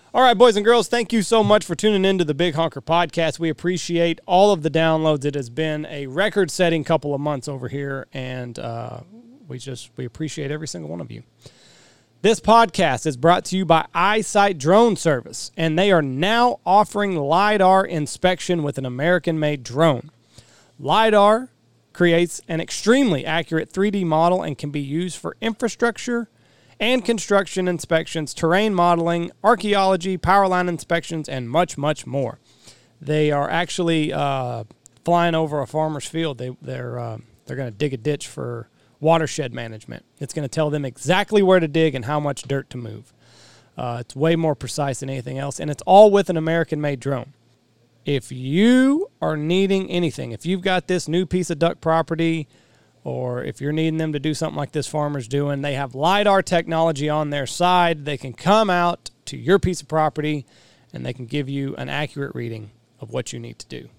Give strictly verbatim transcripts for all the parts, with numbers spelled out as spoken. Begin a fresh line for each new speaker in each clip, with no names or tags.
All right, boys and girls, thank you so much for tuning in to the Big Honker Podcast. We appreciate all of the downloads. It has been a record-setting couple of months over here, and uh, we just we appreciate every single one of you. This podcast is brought to you by Eyesight Drone Service, and they are now offering LiDAR inspection with an American-made drone. LiDAR creates an extremely accurate three D model and can be used for infrastructure and construction inspections, terrain modeling, archaeology, power line inspections, and much, much more. They are actually uh, flying over a farmer's field. They, they're uh, they're going to dig a ditch for watershed management. It's going to tell them exactly where to dig and how much dirt to move. Uh, it's way more precise than anything else, and it's all with an American-made drone. If you are needing anything, if you've got this new piece of duck property, or if you're needing them to do something like this farmer's doing, they have LiDAR technology on their side. They can come out to your piece of property, and they can give you an accurate reading of what you need to do.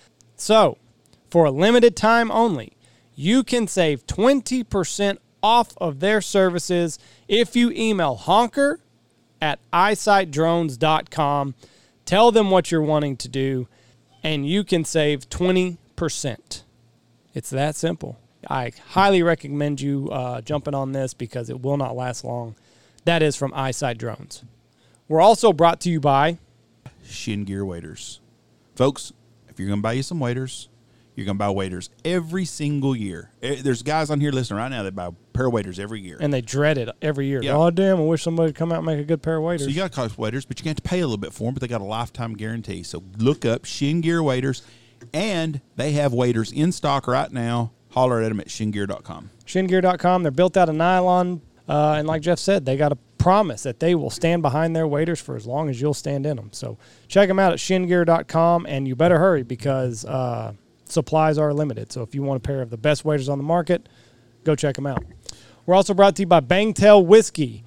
So, for a limited time only, you can save twenty percent off of their services if you email honker at eyesight drones dot com. Tell them what you're wanting to do, and you can save twenty percent. It's that simple. I highly recommend you uh, jumping on this because it will not last long. That is from Eyesight Drones. We're also brought to you by
Shin Gear Waders. Folks, if you're going to buy you some waders, you're going to buy waders every single year. There's guys on here listening right now that buy a pair of waders every year.
And they dread it every year.
Yeah.
Oh, damn, I wish somebody would come out and make a good pair of waders.
So you got to cost waders, but you have to pay a little bit for them, but they got a lifetime guarantee. So look up Shin Gear Waders, and they have waders in stock right now. Holler at them at shin gear dot com.
shin gear dot com. They're built out of nylon, uh, and like Jeff said, they got a promise that they will stand behind their waders for as long as you'll stand in them. So check them out at shin gear dot com, and you better hurry because uh, supplies are limited. So if you want a pair of the best waders on the market, go check them out. We're also brought to you by Bangtail Whiskey.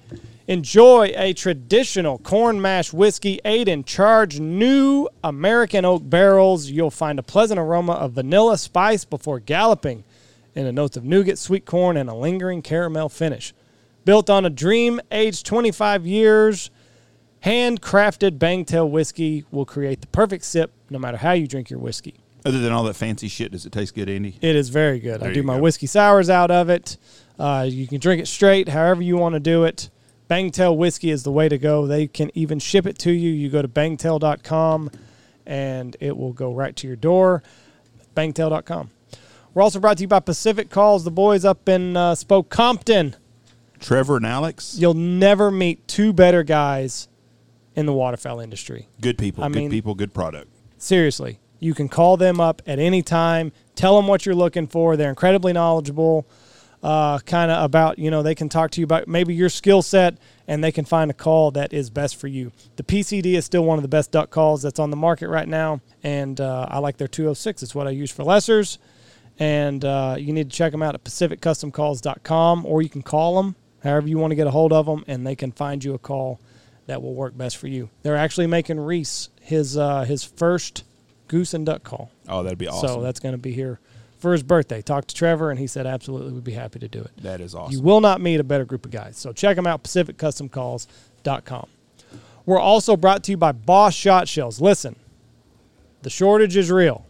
Enjoy a traditional corn mash whiskey, eight in charge, new American oak barrels. You'll find a pleasant aroma of vanilla spice before galloping in a notes of nougat, sweet corn, and a lingering caramel finish. Built on a dream, aged twenty-five years, handcrafted Bangtail whiskey will create the perfect sip no matter how you drink your whiskey.
Other than all that fancy shit, does it taste good, Andy?
It is very good.
There
I do
you
my
go.
whiskey sours out of it. Uh, you can drink it straight, however you want to do it. Bangtail whiskey is the way to go. They can even ship it to you. You go to bangtail dot com, and it will go right to your door. bangtail dot com. We're also brought to you by Pacific Calls, the boys up in uh, Spoke Compton.
Trevor and Alex,
You'll never meet two better guys in the waterfowl industry.
good people,
I
good
mean-
people, good product.
Seriously, you can call them up at any time. Tell them what you're looking for. They're incredibly knowledgeable, uh, kind of about, you know, they can talk to you about maybe your skill set, and they can find a call that is best for you. The P C D is still one of the best duck calls that's on the market right now, and uh, I like their two oh six. It's what I use for lessers, and uh, you need to check them out at pacific custom calls dot com, or you can call them however you want to get a hold of them, and they can find you a call that will work best for you. They're actually making Reese his uh, his first goose and duck call.
Oh, that'd be awesome.
So that's going to be here for his birthday. Talked to Trevor, and he said absolutely we'd be happy to do it.
that is awesome.
You will not meet a better group of guys. So check them out, pacific custom calls dot com. We're also brought to you by Boss Shot Shells. Listen, the shortage is real.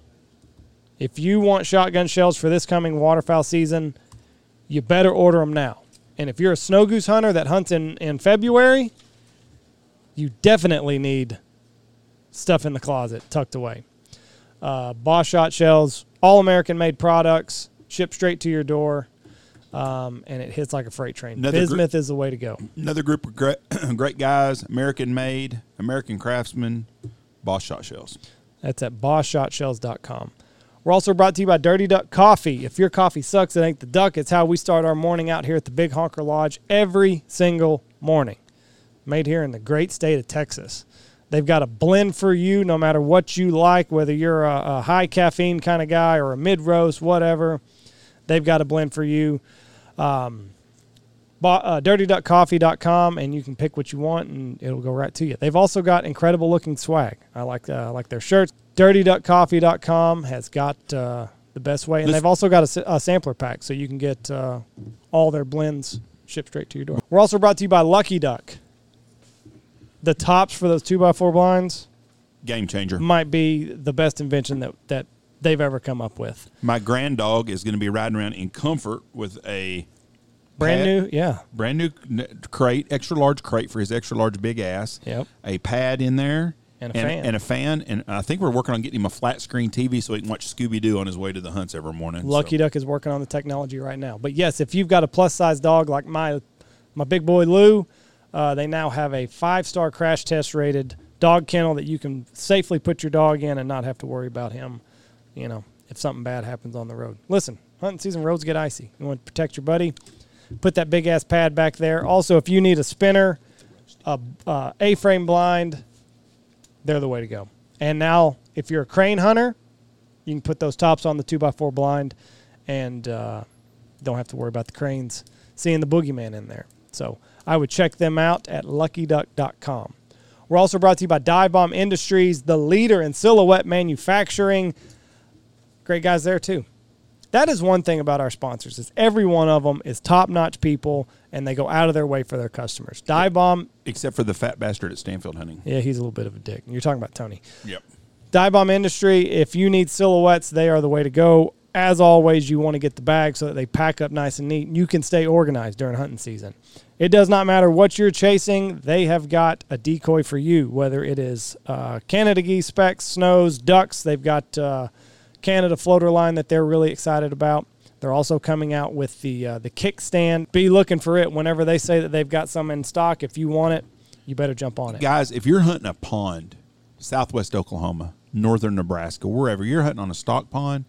If you want shotgun shells for this coming waterfowl season, you better order them now. And if you're a snow goose hunter that hunts in, in February, you definitely need stuff in the closet tucked away. Uh, Boss Shot Shells, all American-made products, shipped straight to your door, um, and it hits like a freight train.
Another
Bismuth is the way to go.
Another group of great, great guys, American-made, American craftsmen, Boss Shot Shells.
That's at boss shot shells dot com. We're also brought to you by Dirty Duck Coffee. If your coffee sucks, it ain't the duck. It's how we start our morning out here at the Big Honker Lodge every single morning. Made here in the great state of Texas. They've got a blend for you no matter what you like, whether you're a, a high caffeine kind of guy or a mid-roast, whatever. They've got a blend for you. Um, bo- uh, dirty duck coffee dot com, and you can pick what you want, and it'll go right to you. They've also got incredible-looking swag. I like uh, I like their shirts. dirty duck coffee dot com has got uh, the best way, and
This-
they've also got a, s- a sampler pack, so you can get uh, all their blends shipped straight to your door. We're also brought to you by Lucky Duck. the tops for those two by four blinds
Game changer.
might be the best invention that, that they've ever come up with.
My grand dog is going to be riding around in comfort with a
Brand
pad,
new, yeah.
brand new crate, extra large crate for his extra large big ass.
Yep.
A pad in there.
And a
and,
fan.
And a fan. And I think we're working on getting him a flat screen T V so he can watch Scooby-Doo on his way to the hunts every morning.
Lucky
so.
Duck is working on the technology right now. But, yes, if you've got a plus-size dog like my my big boy Lou, uh, they now have a five-star crash test rated dog kennel that you can safely put your dog in and not have to worry about him, you know, if something bad happens on the road. Listen, hunting season, roads get icy. You want to protect your buddy, put that big-ass pad back there. Also, if you need a spinner, a uh, A-frame blind, they're the way to go. And now, if you're a crane hunter, you can put those tops on the two by four blind and uh, don't have to worry about the cranes seeing the boogeyman in there. So I would check them out at lucky duck dot com. We're also brought to you by Dive Bomb Industries, the leader in silhouette manufacturing. Great guys there, too. That is one thing about our sponsors is every one of them is top-notch people, and they go out of their way for their customers. Dive Bomb.
Except for the fat bastard at Stanfield Hunting.
Yeah, he's a little bit of a dick. You're talking about Tony.
Yep.
Dive Bomb Industry, if you need silhouettes, they are the way to go. As always, you want to get the bag so that they pack up nice and neat, and you can stay organized during hunting season. It does not matter what you're chasing. They have got a decoy for you, whether it is uh, Canada geese, specks, snows, ducks. They've got uh, Canada floater line that they're really excited about. They're also coming out with the uh, the kickstand. Be looking for it whenever they say that they've got some in stock. If you want it, you better jump on it.
Guys, if you're hunting a pond, southwest Oklahoma, northern Nebraska, wherever, you're hunting on a stock pond,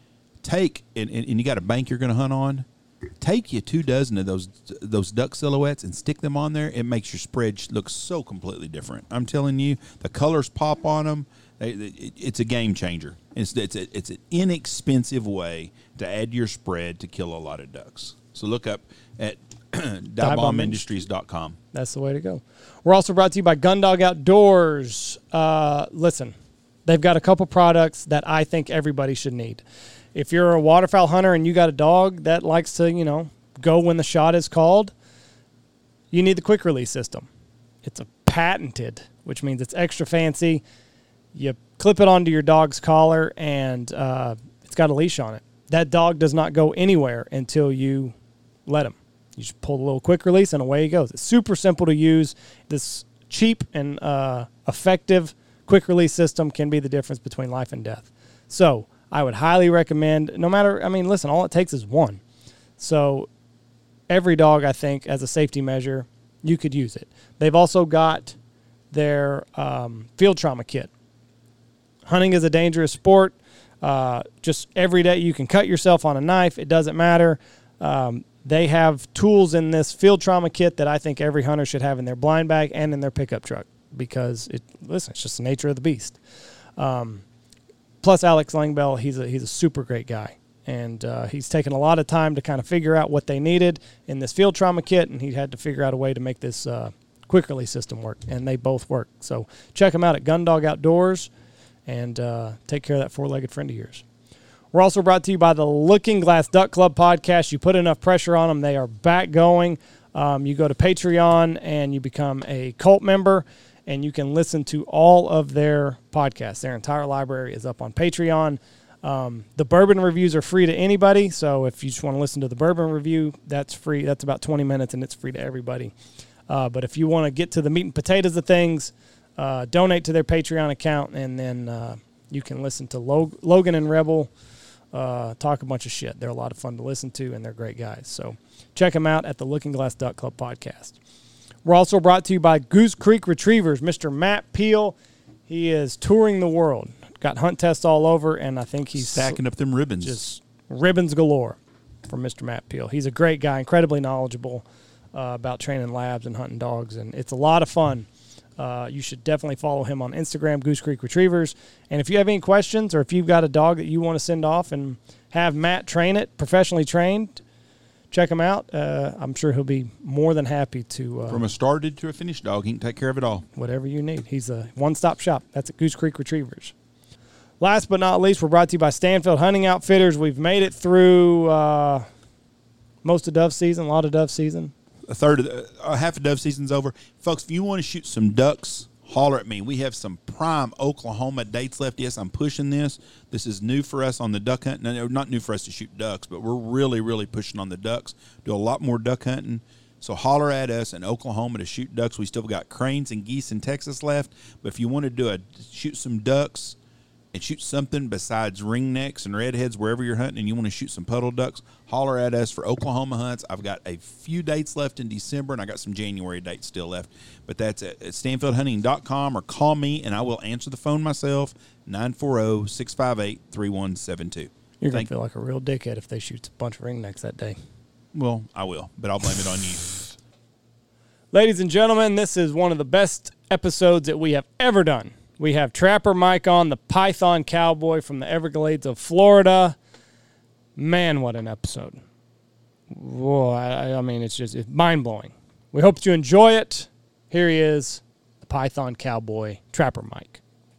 take, and, and, and you got a bank you're going to hunt on, take you two dozen of those those duck silhouettes and stick them on there. It makes your spread look so completely different. I'm telling you, the colors pop on them. It's a game changer. It's it's a, it's an inexpensive way to add to your spread to kill a lot of ducks. So look up at dive bomb industries dot com.
That's the way to go. We're also brought to you by Gundog Outdoors. Uh, listen, they've got a couple products that I think everybody should need. If you're a waterfowl hunter and you got a dog that likes to, you know, go when the shot is called, you need the quick release system. It's a patented, which means it's extra fancy. You clip it onto your dog's collar, and uh, it's got a leash on it. That dog does not go anywhere until you let him. You just pull the little quick release, and away he goes. It's super simple to use. This cheap and uh, effective quick release system can be the difference between life and death. So I would highly recommend, no matter, I mean, listen, all it takes is one. So every dog, I think, as a safety measure, you could use it. They've also got their um, field trauma kit. Hunting is a dangerous sport. Uh, just every day you can cut yourself on a knife. It doesn't matter. Um, they have tools in this field trauma kit that I think every hunter should have in their blind bag and in their pickup truck because, it, listen, it's just the nature of the beast. Um, plus, Alex Langbell, he's a, he's a super great guy. And uh, he's taken a lot of time to kind of figure out what they needed in this field trauma kit, and he had to figure out a way to make this uh, quick release system work, and they both work. So check them out at Gundog Outdoors. And uh, take care of that four-legged friend of yours. We're also brought to you by the Looking Glass Duck Club podcast. You put enough pressure on them, they are back going. Um, you go to Patreon and you become a cult member, and you can listen to all of their podcasts. Their entire library is up on Patreon. Um, the bourbon reviews are free to anybody, so if you just want to listen to the bourbon review, that's free. That's about twenty minutes, and it's free to everybody. Uh, but if you want to get to the meat and potatoes of things, Uh, donate to their Patreon account, and then uh, you can listen to Log- Logan and Rebel uh, talk a bunch of shit. They're a lot of fun to listen to, and they're great guys. So check them out at the Looking Glass Duck Club podcast. We're also brought to you by Goose Creek Retrievers. Mister Matt Peel, he is touring the world. Got hunt tests all over, and I think he's
stacking up them ribbons.
Just ribbons galore from Mister Matt Peel. He's a great guy, incredibly knowledgeable uh, about training labs and hunting dogs, and it's a lot of fun. Uh, you should definitely follow him on Instagram, Goose Creek Retrievers. And if you have any questions or if you've got a dog that you want to send off and have Matt train it, professionally trained, check him out. Uh, I'm sure he'll be more than happy to. Uh,
From a started to a finished dog, he can take care of it all.
Whatever you need. He's a one-stop shop. That's at Goose Creek Retrievers. Last but not least, we're brought to you by Stanfield Hunting Outfitters. We've made it through uh, most of dove season, a lot of dove season.
a third of the, uh, half a dove season's over. Folks, if you want to shoot some ducks, holler at me. We have some prime Oklahoma dates left. Yes, I'm pushing this. This is new for us on the duck hunt. No, not new for us to shoot ducks, but we're really, really pushing on the ducks. Do a lot more duck hunting. So holler at us in Oklahoma to shoot ducks. We still got cranes and geese in Texas left. But if you want to do a shoot some ducks and shoot something besides ringnecks and redheads wherever you're hunting, and you want to shoot some puddle ducks, holler at us for Oklahoma hunts. I've got a few dates left in December, and I got some January dates still left. But that's at stanfield hunting dot com, or call me, and I will answer the phone myself, nine four zero, six five eight, three one seven two.
You're going to feel like a real dickhead if they shoot a bunch of ringnecks that day.
Well, I will, but I'll blame it on you.
Ladies and gentlemen, this is one of the best episodes that we have ever done. We have Trapper Mike on, the Python Cowboy from the Everglades of Florida. Man, what an episode. Whoa, I, I mean, it's just it's mind-blowing. We hope that you enjoy it. Here he is, the Python Cowboy, Trapper Mike.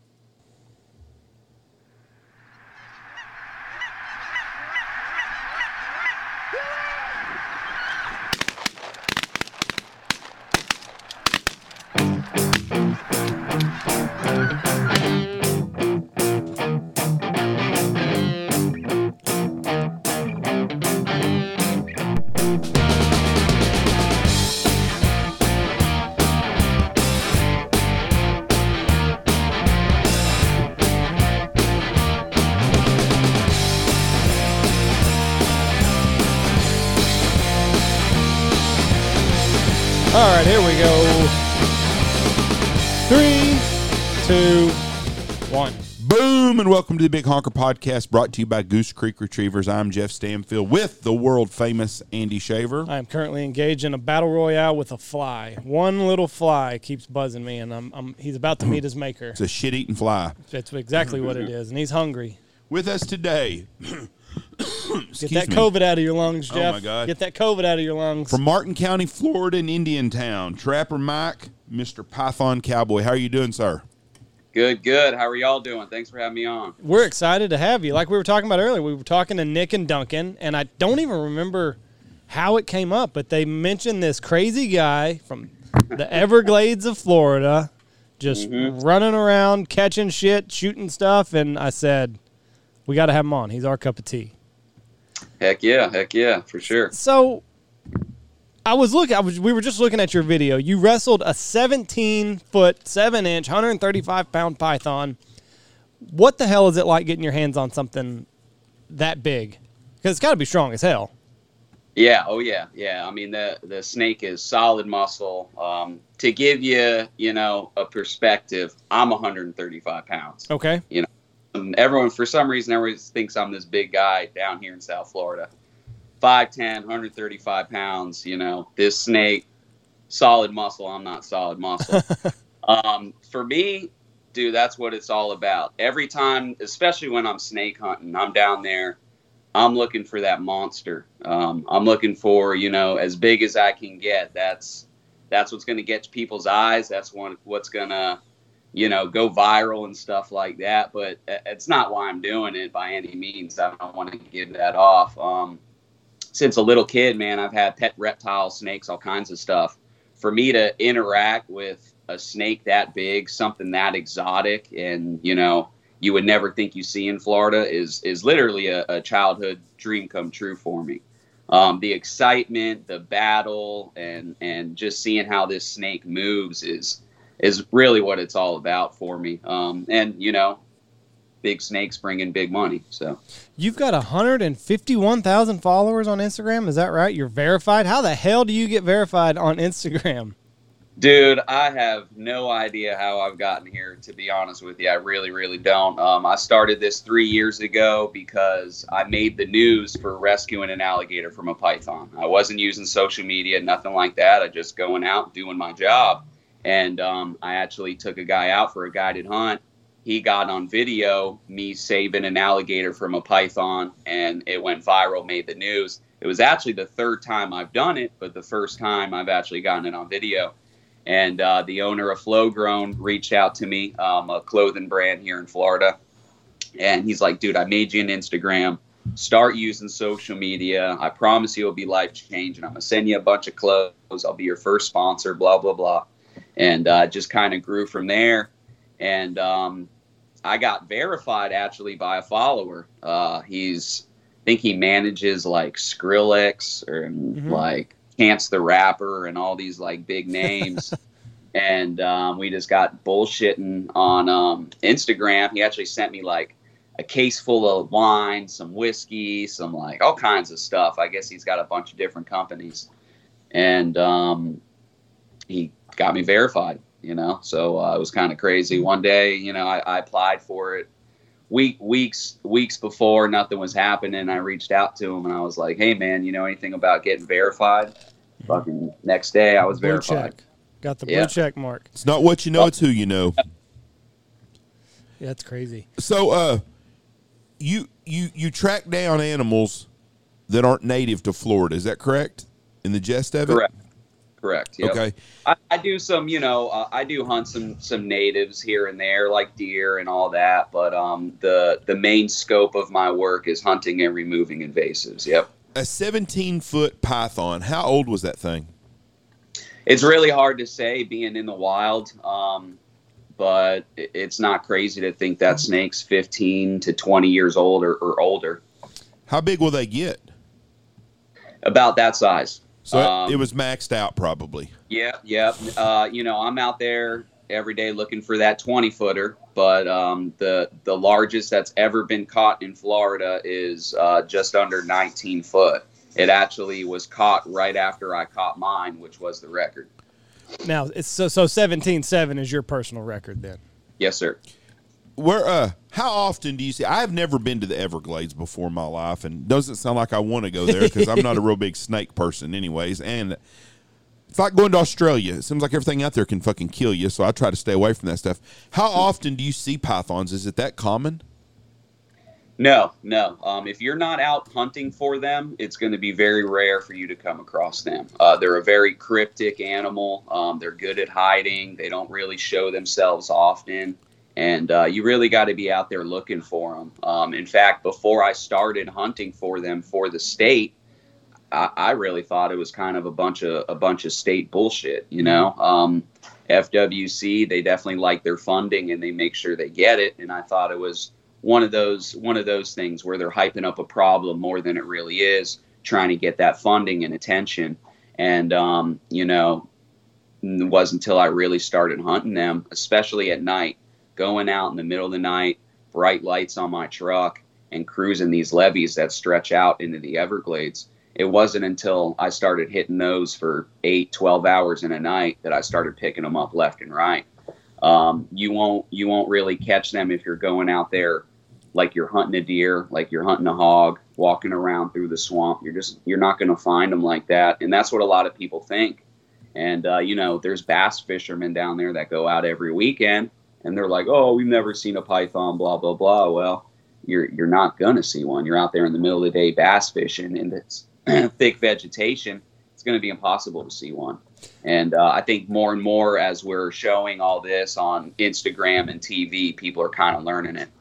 All right, here we go. Three, two, one.
Boom, and welcome to the Big Honker Podcast, brought to you by Goose Creek Retrievers. I'm Jeff Stanfield with the world-famous Andy Shaver.
I am currently engaged in a battle royale with a fly. One little fly keeps buzzing me, and I'm, I'm he's about to meet his maker.
It's a shit-eating fly.
That's exactly what it is, and he's hungry.
With us today...
Get that me. COVID out of your lungs, Jeff.
Oh, my God.
Get that COVID out of your lungs.
From Martin County, Florida, in Indiantown, Trapper Mike, Mister Python Cowboy. How are you doing, sir?
Good, good. How are y'all doing? Thanks for having me on.
We're excited to have you. Like we were talking about earlier, we were talking to Nick and Duncan, and I don't even remember how it came up, but they mentioned this crazy guy from the Everglades of Florida just mm-hmm. running around, catching shit, shooting stuff, and I said, we got to have him on. He's our cup of tea.
Heck yeah, heck yeah, for sure.
So, I was looking. I was. We were just looking at your video. You wrestled a seventeen foot, seven inch, one hundred thirty-five pound python. What the hell is it like getting your hands on something that big? Because it's got to be strong as hell.
Yeah. Oh yeah. Yeah. I mean, the the snake is solid muscle. Um, to give you, you know, a perspective, I'm one hundred thirty-five pounds.
Okay.
You know. Everyone, for some reason, everyone thinks I'm this big guy down here in South Florida. five ten, one hundred thirty-five pounds, you know, this snake, solid muscle. I'm not solid muscle. um, for me, dude, that's what it's all about. Every time, especially when I'm snake hunting, I'm down there, I'm looking for that monster. Um, I'm looking for, you know, as big as I can get. That's that's what's going to get people's eyes. That's one, what's going to, you know, go viral and stuff like that. But it's not why I'm doing it by any means. I don't want to get that off. Um, since a little kid, man, I've had pet reptiles, snakes, all kinds of stuff. For me to interact with a snake that big, something that exotic, and, you know, you would never think you see in Florida is, is literally a, a childhood dream come true for me. Um, the excitement, the battle, and, and just seeing how this snake moves is, is really what it's all about for me. Um, and, you know, big snakes bring in big money. So
you've got one hundred fifty-one thousand followers on Instagram. Is that right? You're verified. How the hell do you get verified on Instagram?
Dude, I have no idea how I've gotten here, to be honest with you. I really, really don't. Um, I started this three years ago because I made the news for rescuing an alligator from a python. I wasn't using social media, nothing like that. I just going out, doing my job. And um, I actually took a guy out for a guided hunt. He got on video, me saving an alligator from a python, and it went viral, made the news. It was actually the third time I've done it, but the first time I've actually gotten it on video. And uh, the owner of Flow Grown reached out to me, um, a clothing brand here in Florida. And he's like, dude, I made you an Instagram. start using social media. I promise you it'll be life changing. I'm gonna send you a bunch of clothes. I'll be your first sponsor. Blah blah blah, and uh, just kind of grew from there. And um, I got verified actually by a follower. Uh, he's I think he manages like Skrillex or mm-hmm. like Chance the Rapper and all these like big names. And um, we just got bullshitting on um, Instagram. He actually sent me like a case full of wine, some whiskey, some like all kinds of stuff. I guess he's got a bunch of different companies. And um, he got me verified, you know. So uh, it was kind of crazy. One day, you know, I, I applied for it. Week, weeks, weeks before, nothing was happening. I reached out to him and I was like, "Hey, man, you know anything about getting verified?" Mm-hmm. Fucking next day, I was blue verified.
Check. Got the blue
yeah.
check mark.
It's not what you know; it's who you know.
Yeah, that's crazy.
So, uh, you you you track down animals that aren't native to Florida. Is that correct? In the gist of it,
correct. Correct. Yep.
Okay.
I, I do some, you know, uh, I do hunt some some natives here and there, like deer and all that. But um, the the main scope of my work is hunting and removing invasives. Yep.
A seventeen foot python. How old was that thing?
It's really hard to say, being in the wild. Um, but it's not crazy to think that snake's fifteen to twenty years old or, or older.
How big will they get?
About that size.
So
um,
it was maxed out, probably.
Yeah, yeah. Uh, you know, I'm out there every day looking for that twenty footer, but um, the the largest that's ever been caught in Florida is uh, just under nineteen foot. It actually was caught right after I caught mine, which was the record.
Now it's so so seventeen seven is your personal record then.
Yes, sir.
Where uh how often do you see? I've never been to the Everglades before in my life, and doesn't sound like I want to go there because I'm not a real big snake person anyways, and it's like going to Australia. It seems like everything out there can fucking kill you, so I try to stay away from that stuff. How often do you see pythons? Is it that common?
No, no. Um, if you're not out hunting for them, it's going to be very rare for you to come across them. Uh, they're a very cryptic animal. Um, they're good at hiding. They don't really show themselves often. And uh, you really got to be out there looking for them. Um, in fact, before I started hunting for them for the state, I, I really thought it was kind of a bunch of a bunch of state bullshit. You know, um, F W C, they definitely like their funding and they make sure they get it. And I thought it was one of those one of those things where they're hyping up a problem more than it really is, trying to get that funding and attention. And um, you know, it wasn't until I really started hunting them, especially at night. Going out in the middle of the night, bright lights on my truck, and cruising these levees that stretch out into the Everglades. It wasn't until I started hitting those for eight, twelve hours in a night that I started picking them up left and right. Um, you won't you won't really catch them if you're going out there like you're hunting a deer, like you're hunting a hog, walking around through the swamp. You're just you're not going to find them like that, and that's what a lot of people think. And uh, you know, there's bass fishermen down there that go out every weekend. And they're like, "Oh, we've never seen a python, blah, blah, blah." Well, you're you're not going to see one. You're out there in the middle of the day bass fishing in this thick vegetation. It's going to be impossible to see one. And uh, I think more and more as we're showing all this on Instagram and T V, people are kind of learning it.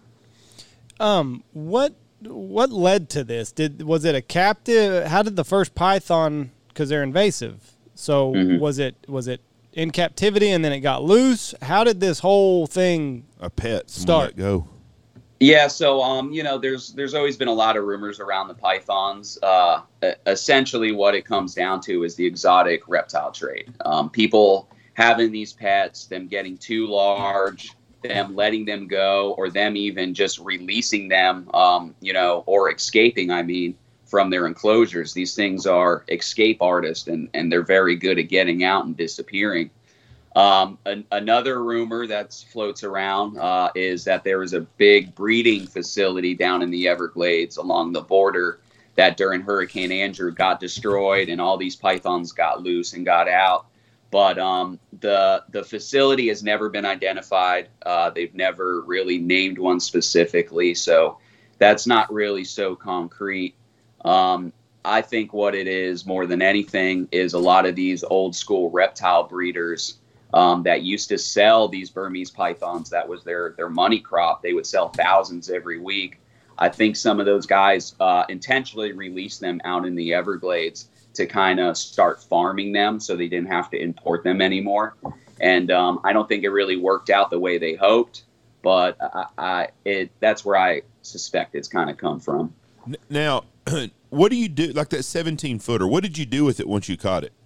Um, what what led to this? Did was it a captive? How did the first python? Because they're invasive. So mm-hmm. was it was it? in captivity and then it got loose? How did this whole thing
a pet
start?
Let go.
Yeah, so um, you know, there's there's always been a lot of rumors around the pythons. Uh, essentially, what it comes down to is the exotic reptile trade. Um, people having these pets, them getting too large, them letting them go, or them even just releasing them, um, you know, or escaping. I mean. From their enclosures. These things are escape artists, and, and they're very good at getting out and disappearing. Um, an, another rumor that floats around uh, is that there is a big breeding facility down in the Everglades along the border that during Hurricane Andrew got destroyed, and all these pythons got loose and got out. But um, the the facility has never been identified. Uh, they've never really named one specifically, so that's not really so concrete. Um, I think what it is more than anything is a lot of these old school reptile breeders um, that used to sell these Burmese pythons. That was their, their money crop. They would sell thousands every week. I think some of those guys uh, intentionally released them out in the Everglades to kind of start farming them so they didn't have to import them anymore. And um, I don't think it really worked out the way they hoped, but I, I, it, that's where I suspect it's kind of come from.
Now, what do you do, like that seventeen footer? What did you do with it once you caught it?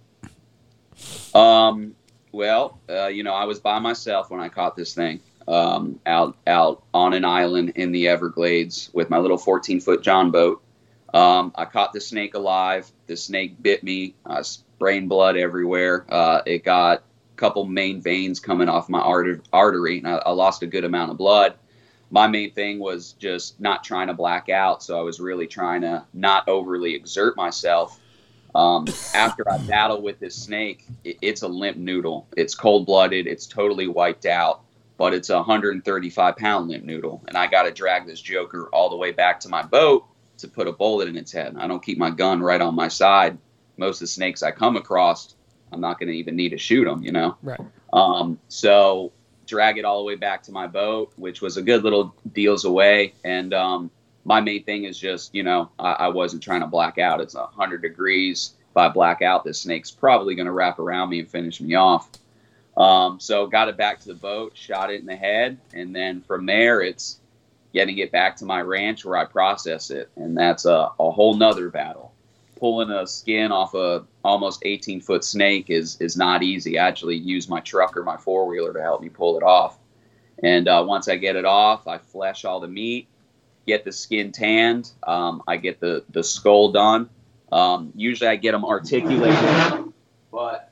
Um, well, uh, you know, I was by myself when I caught this thing, um, out, out on an island in the Everglades with my little fourteen foot John boat. Um, I caught the snake alive. The snake bit me. I was spraying blood everywhere. Uh, it got a couple main veins coming off my arter- artery, and I, I lost a good amount of blood. My main thing was just not trying to black out, so I was really trying to not overly exert myself. Um, after I battle with this snake, it, it's a limp noodle. It's cold-blooded. It's totally wiped out, but it's a one hundred thirty-five pound limp noodle, and I got to drag this joker all the way back to my boat to put a bullet in its head. I don't keep my gun right on my side. Most of the snakes I come across, I'm not going to even need to shoot them, you know?
Right.
Um, so drag it all the way back to my boat, which was a good little deals away. And um, my main thing is just, you know, I, I wasn't trying to black out. It's one hundred degrees. If I black out, this snake's probably going to wrap around me and finish me off. Um, so got it back to the boat, shot it in the head. And then from there, it's getting it back to my ranch where I process it. And that's a, a whole nother battle. Pulling a skin off a almost eighteen foot snake is, is not easy. I actually use my truck or my four wheeler to help me pull it off. And uh, once I get it off, I flesh all the meat, get the skin tanned. Um, I get the, the skull done. Um, usually I get them articulated, but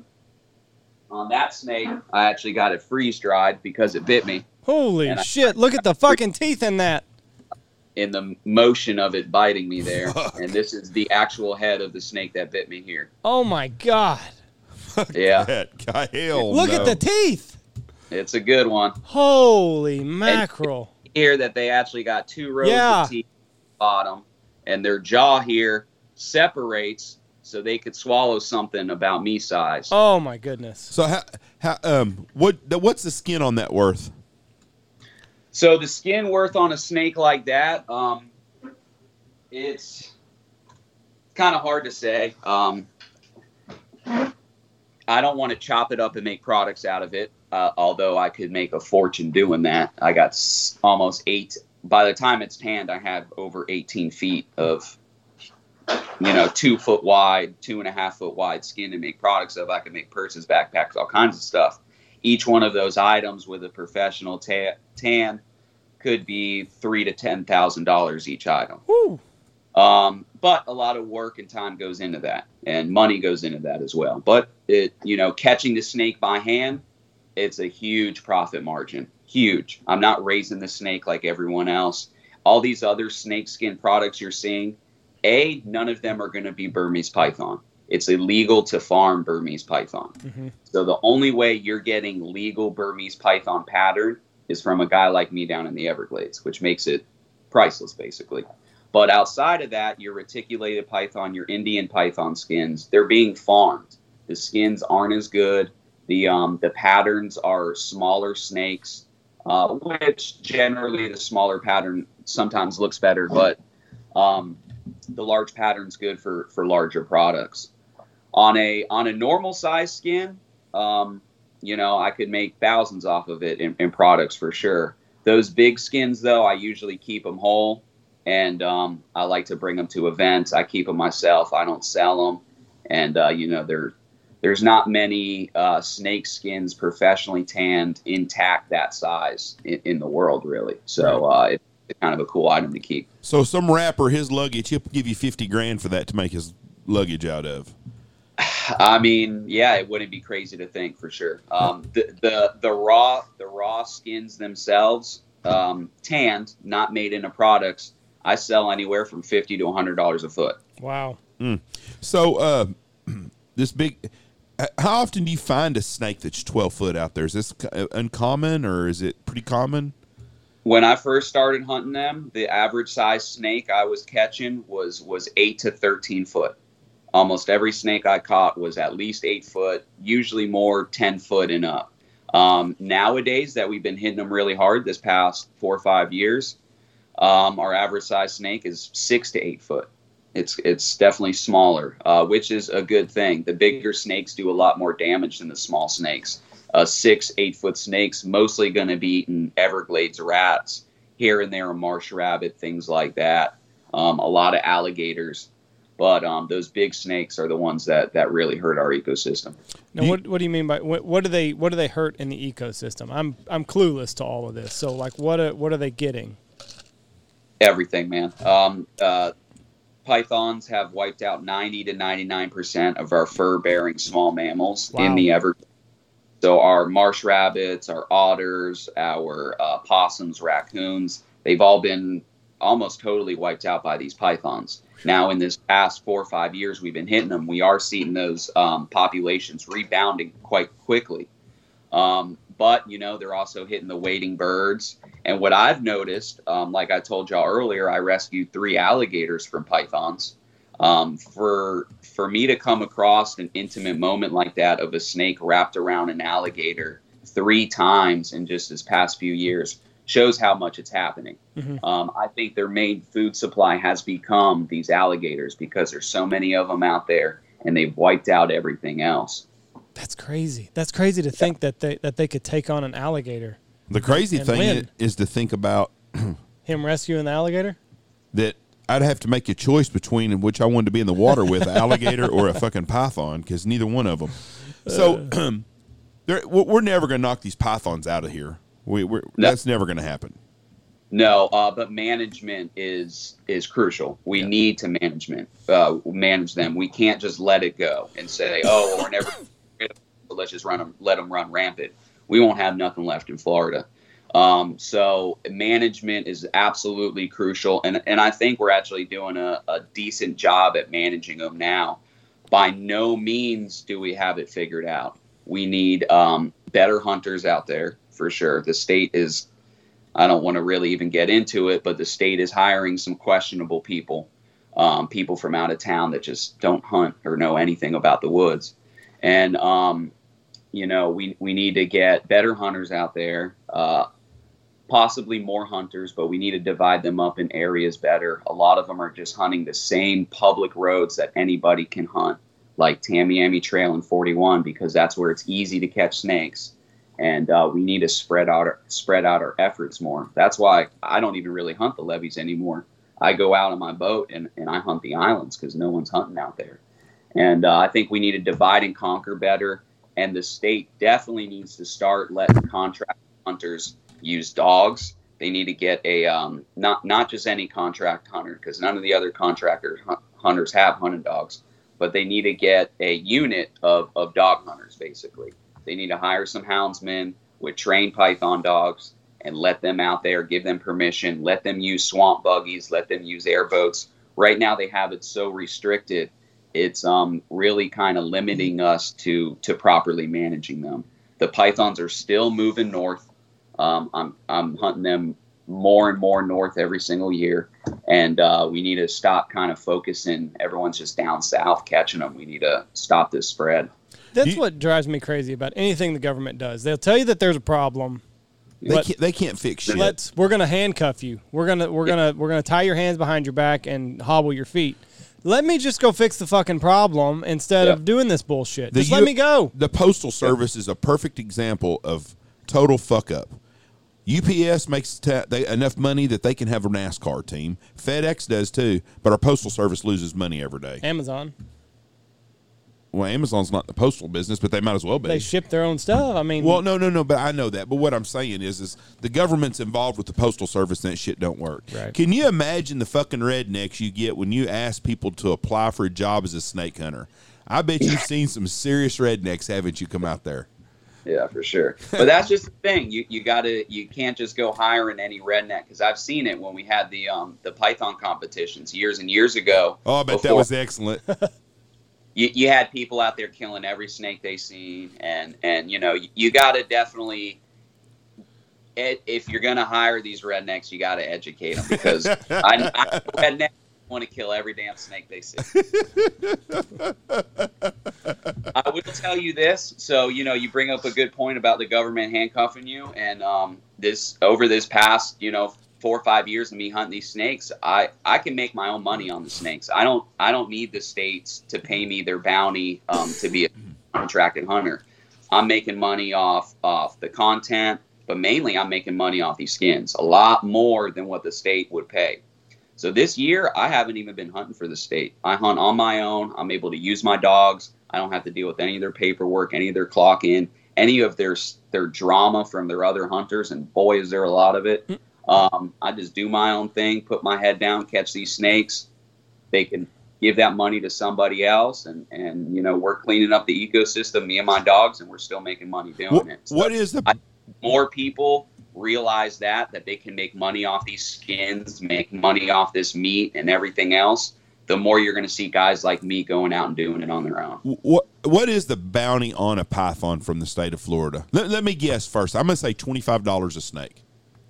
on that snake, I actually got it freeze dried because it bit me.
Holy
And I-
shit, look at the fucking teeth in that.
In the motion of it biting me there. And this is the actual head of the snake that bit me here.
Oh my God.
Yeah,
That, hell
Look
no.
at the teeth.
it's a good one.
Holy mackerel.
Here that they actually got two rows
Yeah.
of teeth at the bottom, and their jaw here separates so they could swallow something about me size.
Oh my goodness.
So how, how um what what's the skin on that worth?
So the skin worth on a snake like that, um, it's kind of hard to say. Um, I don't want to chop it up and make products out of it, uh, although I could make a fortune doing that. I got s- almost eight. By the time it's tanned, I have over eighteen feet of, you know, two foot wide, two and a half foot wide skin to make products of. I can make purses, backpacks, all kinds of stuff. Each one of those items with a professional ta- tan could be three to ten thousand dollars each item.
Woo.
Um, but a lot of work and time goes into that, and money goes into that as well. But it, you know, catching the snake by hand, it's a huge profit margin. Huge. I'm not raising the snake like everyone else. All these other snake skin products you're seeing, A, none of them are going to be Burmese python. It's illegal to farm Burmese python.
Mm-hmm.
So the only way you're getting legal Burmese python pattern is from a guy like me down in the Everglades, which makes it priceless, basically. But outside of that, your reticulated python, your Indian python skins, they're being farmed. The skins aren't as good. The um, the patterns are smaller snakes, uh, which generally the smaller pattern sometimes looks better, but um, the large pattern's good for, for larger products. On a on a normal size skin, um, you know, I could make thousands off of it in, in products for sure. Those big skins, though, I usually keep them whole, and um, I like to bring them to events. I keep them myself. I don't sell them, and uh, you know, there there's not many uh, snake skins professionally tanned intact that size in, in the world, really. So uh, it, it's kind of a cool item to keep.
So some rapper, his luggage, he'll give you fifty grand for that to make his luggage out of.
I mean, yeah, it wouldn't be crazy to think for sure. Um, the, the the raw the raw skins themselves, um, tanned, not made into products, I sell anywhere from fifty to a hundred dollars a foot.
Wow.
Mm. So uh, this big, how often do you find a snake that's twelve foot out there? Is this uncommon or is it pretty common?
When I first started hunting them, the average size snake I was catching was was eight to thirteen foot. Almost every snake I caught was at least eight foot, usually more ten foot and up. Um, nowadays that we've been hitting them really hard this past four or five years, Um, our average size snake is six to eight foot. It's it's definitely smaller, uh, which is a good thing. The bigger snakes do a lot more damage than the small snakes. Uh, six, eight foot snakes mostly going to be eating Everglades rats, here and there a marsh rabbit, things like that. Um, a lot of alligators, but um, those big snakes are the ones that, that really hurt our ecosystem.
Now, what what do you mean by what, what do they what do they hurt in the ecosystem? I'm I'm clueless to all of this. So like, what are, what are they getting?
Everything, man. Um, uh, pythons have wiped out ninety to ninety-nine percent of our fur-bearing small mammals
Wow.
in the Everglades. So our marsh rabbits, our otters, our uh, possums, raccoons, they've all been almost totally wiped out by these pythons. Now, in this past four or five years we've been hitting them, we are seeing those um, populations rebounding quite quickly. Um, but, you know, they're also hitting the wading birds. And what I've noticed, um, like I told y'all earlier, I rescued three alligators from pythons. Um, for for me to come across an intimate moment like that of a snake wrapped around an alligator three times in just this past few years shows how much it's happening. Mm-hmm. Um, I think their main food supply has become these alligators because there's so many of them out there, and they've wiped out everything else.
That's crazy. That's crazy to yeah. think that they that they could take on an alligator.
The crazy
and
thing
win.
is to think about
him rescuing the alligator.
That I'd have to make a choice between which I wanted to be in the water with, an alligator or a fucking python, because neither one of them. So um, we're never going to knock these pythons out of here. We, we're, no. That's never going to happen.
No, uh, but management is is crucial. We yeah. need to management uh, manage them. We can't just let it go and say, "Oh, well, we're never." Let's just run them, let them run rampant. We won't have nothing left in Florida. Um, so management is absolutely crucial. And, and I think we're actually doing a, a decent job at managing them now. By no means do we have it figured out. We need um, better hunters out there for sure. The state is, I don't want to really even get into it, but the state is hiring some questionable people, um, people from out of town that just don't hunt or know anything about the woods. And, um, you know, we, we need to get better hunters out there, uh, possibly more hunters, but we need to divide them up in areas better. A lot of them are just hunting the same public roads that anybody can hunt, like Tamiami Trail and forty-one, because that's where it's easy to catch snakes. And uh, we need to spread out our, spread out our efforts more. That's why I don't even really hunt the levees anymore. I go out on my boat and, and I hunt the islands because no one's hunting out there. And uh, I think we need to divide and conquer better. And the state definitely needs to start letting contract hunters use dogs. They need to get a um, not not just any contract hunter, because none of the other contractor hunt, hunters have hunting dogs, but they need to get a unit of, of dog hunters, basically. They need to hire some houndsmen with trained python dogs and let them out there, give them permission, let them use swamp buggies, let them use airboats. Right now they have it so restricted, it's um, really kind of limiting us to to properly managing them. The pythons are still moving north. Um, I'm I'm hunting them more and more north every single year, and uh, we need to stop kind of focusing. Everyone's just down south catching them. We need to stop this spread.
That's you, what drives me crazy about anything the government does. They'll tell you that there's a problem.
They can't, they can't fix shit.
Let's we're gonna handcuff you. We're gonna we're gonna we're gonna tie your hands behind your back and hobble your feet. Let me just go fix the fucking problem instead yep. of doing this bullshit. Just the, let me go.
The Postal Service is a perfect example of total fuck up. U P S makes ta- they, enough money that they can have a NASCAR team. FedEx does too, but our Postal Service loses money every day.
Amazon.
Well, Amazon's not the postal business, but they might as well be.
They ship their own stuff. I mean,
well, no, no, no, but I know that. But what I'm saying is, is the government's involved with the Postal Service, and that shit don't work.
Right.
Can you imagine the fucking rednecks you get when you ask people to apply for a job as a snake hunter? I bet you've seen some serious rednecks, haven't you, come out there?
Yeah, for sure. But that's just the thing. You you gotta you can't just go hiring any redneck, because I've seen it when we had the um the Python competitions years and years ago.
Oh, I bet before. That was excellent.
You, you had people out there killing every snake they seen, and, and you know, you, you got to definitely, ed, if you're going to hire these rednecks, you got to educate them, because I, I rednecks want to kill every damn snake they see. I will tell you this. So, you know, you bring up a good point about the government handcuffing you, and um, this over this past, you know, four or five years of me hunting these snakes, I, I can make my own money on the snakes. I don't I don't need the states to pay me their bounty um, to be a contracted hunter. I'm making money off off the content, but mainly I'm making money off these skins, a lot more than what the state would pay. So this year, I haven't even been hunting for the state. I hunt on my own. I'm able to use my dogs. I don't have to deal with any of their paperwork, any of their clock in, any of their their drama from their other hunters, and boy, is there a lot of it. Um, I just do my own thing, put my head down, catch these snakes. They can give that money to somebody else, and, and you know, we're cleaning up the ecosystem, me and my dogs, and we're still making money doing
What,
it. So
what is the
I, more people realize that, that they can make money off these skins, make money off this meat and everything else, the more you're going to see guys like me going out and doing it on their own.
what what is the bounty on a python from the state of Florida? Let, let me guess first. I'm going to say twenty-five dollars a snake.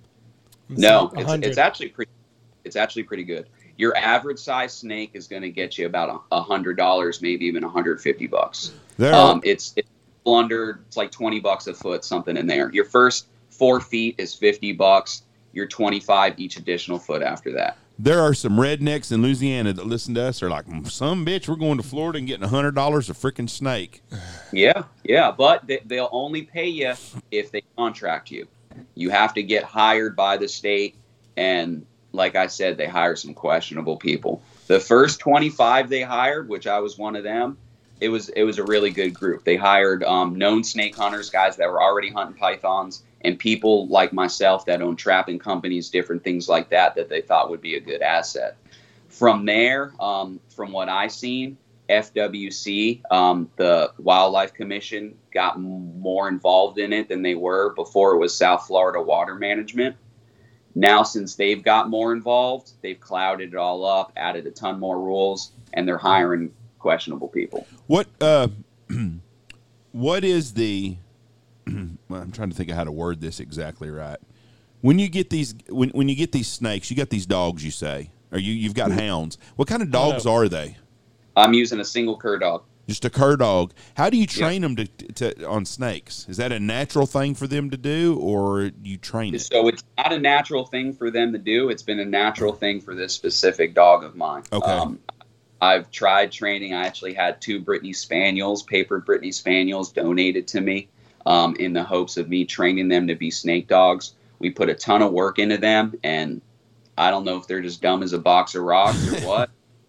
No,
like
it's, it's actually pretty. It's actually pretty good. Your average size snake is going to get you about a hundred dollars, maybe even a hundred fifty bucks.
There,
Um, it's it's under. It's like twenty bucks a foot, something in there. Your first four feet is fifty bucks. Your twenty-five each additional foot after that.
there are some rednecks in Louisiana that listen to us. Are like, some bitch, we're going to Florida and getting a hundred dollars a freaking snake.
Yeah, yeah, but they, they'll only pay you if they contract you. You have to get hired by the state, and like I said, they hire some questionable people. The first twenty-five they hired, which I was one of them, it was it was a really good group. They hired um, known snake hunters, guys that were already hunting pythons, and people like myself that own trapping companies, different things like that, that they thought would be a good asset. From there, um, from what I seen, F W C, um, the Wildlife Commission, got m- more involved in it than they were before. It was South Florida Water Management. Now, since they've got more involved, they've clouded it all up, added a ton more rules, and they're hiring questionable people.
What uh, what is the? Well, I'm trying to think of how to word this exactly right. When you get these, when when you get these snakes, you got these dogs. You say, or you you've got hounds. What kind of dogs are they?
I'm using a single cur dog.
Just a cur dog. How do you train them to, to on snakes? Is that a natural thing for them to do, or you train it?
So it's not a natural thing for them to do. It's been a natural thing for this specific dog of mine.
Okay.
Um, I've tried training. I actually had two Brittany Spaniels, papered Brittany Spaniels, donated to me um, in the hopes of me training them to be snake dogs. We put a ton of work into them, and I don't know if they're just dumb as a box of rocks or what.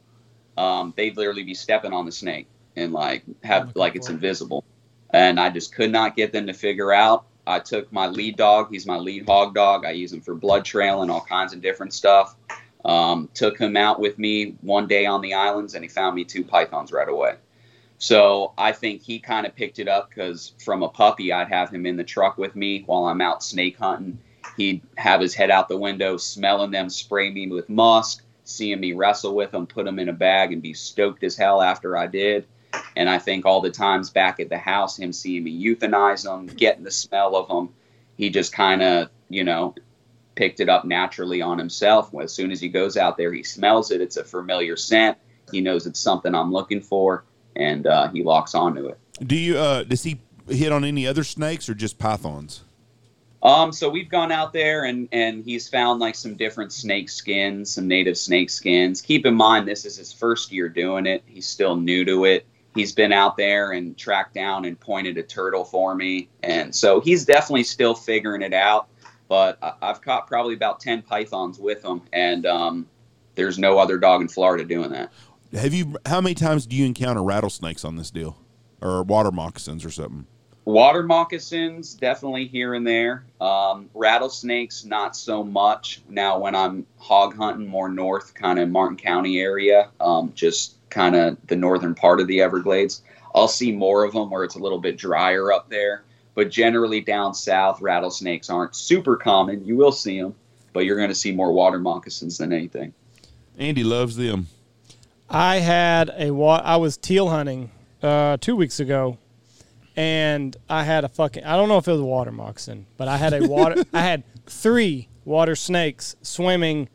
Um, they'd literally be stepping on the snake and like have like it's invisible. And I just could not get them to figure out. I took my lead dog. He's my lead hog dog. I use him for blood trail and all kinds of different stuff. Um, took him out with me one day on the islands, and he found me two pythons right away. So I think he kind of picked it up because from a puppy, I'd have him in the truck with me while I'm out snake hunting. He'd have his head out the window, smelling them, spray me with musk, seeing me wrestle with them, put them in a bag, and be stoked as hell after I did. And I think all the times back at the house, him seeing me euthanize them, getting the smell of them, he just kind of, you know, picked it up naturally on himself. As soon as he goes out there, he smells it. It's a familiar scent. He knows it's something I'm looking for, and uh, he locks onto it.
Do you? Uh, does he hit on any other snakes or just pythons?
Um, so we've gone out there and, and he's found like some different snake skins, some native snake skins. Keep in mind, this is his first year doing it. He's still new to it. He's been out there and tracked down and pointed a turtle for me. And so he's definitely still figuring it out. But I, I've caught probably about ten pythons with him. And um, there's no other dog in Florida doing that.
Have you? How many times do you encounter rattlesnakes on this deal, or water moccasins or something?
Water moccasins, definitely here and there. Um, rattlesnakes, not so much. Now, when I'm hog hunting more north, kind of Martin County area, um, just kind of the northern part of the Everglades, I'll see more of them where it's a little bit drier up there. But generally down south, rattlesnakes aren't super common. You will see them, but you're going to see more water moccasins than anything.
Andy loves them.
I had a wa- I was teal hunting uh, two weeks ago, and I had a fucking I don't know if it was a water moccasin, but I had a water I had three water snakes swimming.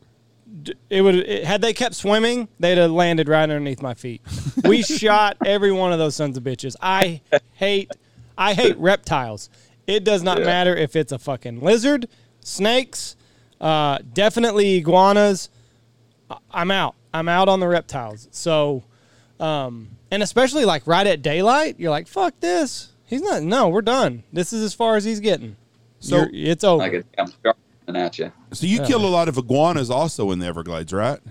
It would it, had they kept swimming, they'd have landed right underneath my feet. We shot every one of those sons of bitches. I hate I hate reptiles. It does not
Yeah.
matter if it's a fucking lizard, snakes, Uh, definitely iguanas. I'm out. I'm out on the reptiles. So, um, and especially like right at daylight, you're like, fuck this. He's not. No, we're done. This is as far as he's getting.
So
You're, it's over.
Like a I'm starting at you.
So you
Yeah.
kill a lot of iguanas also in the Everglades, right?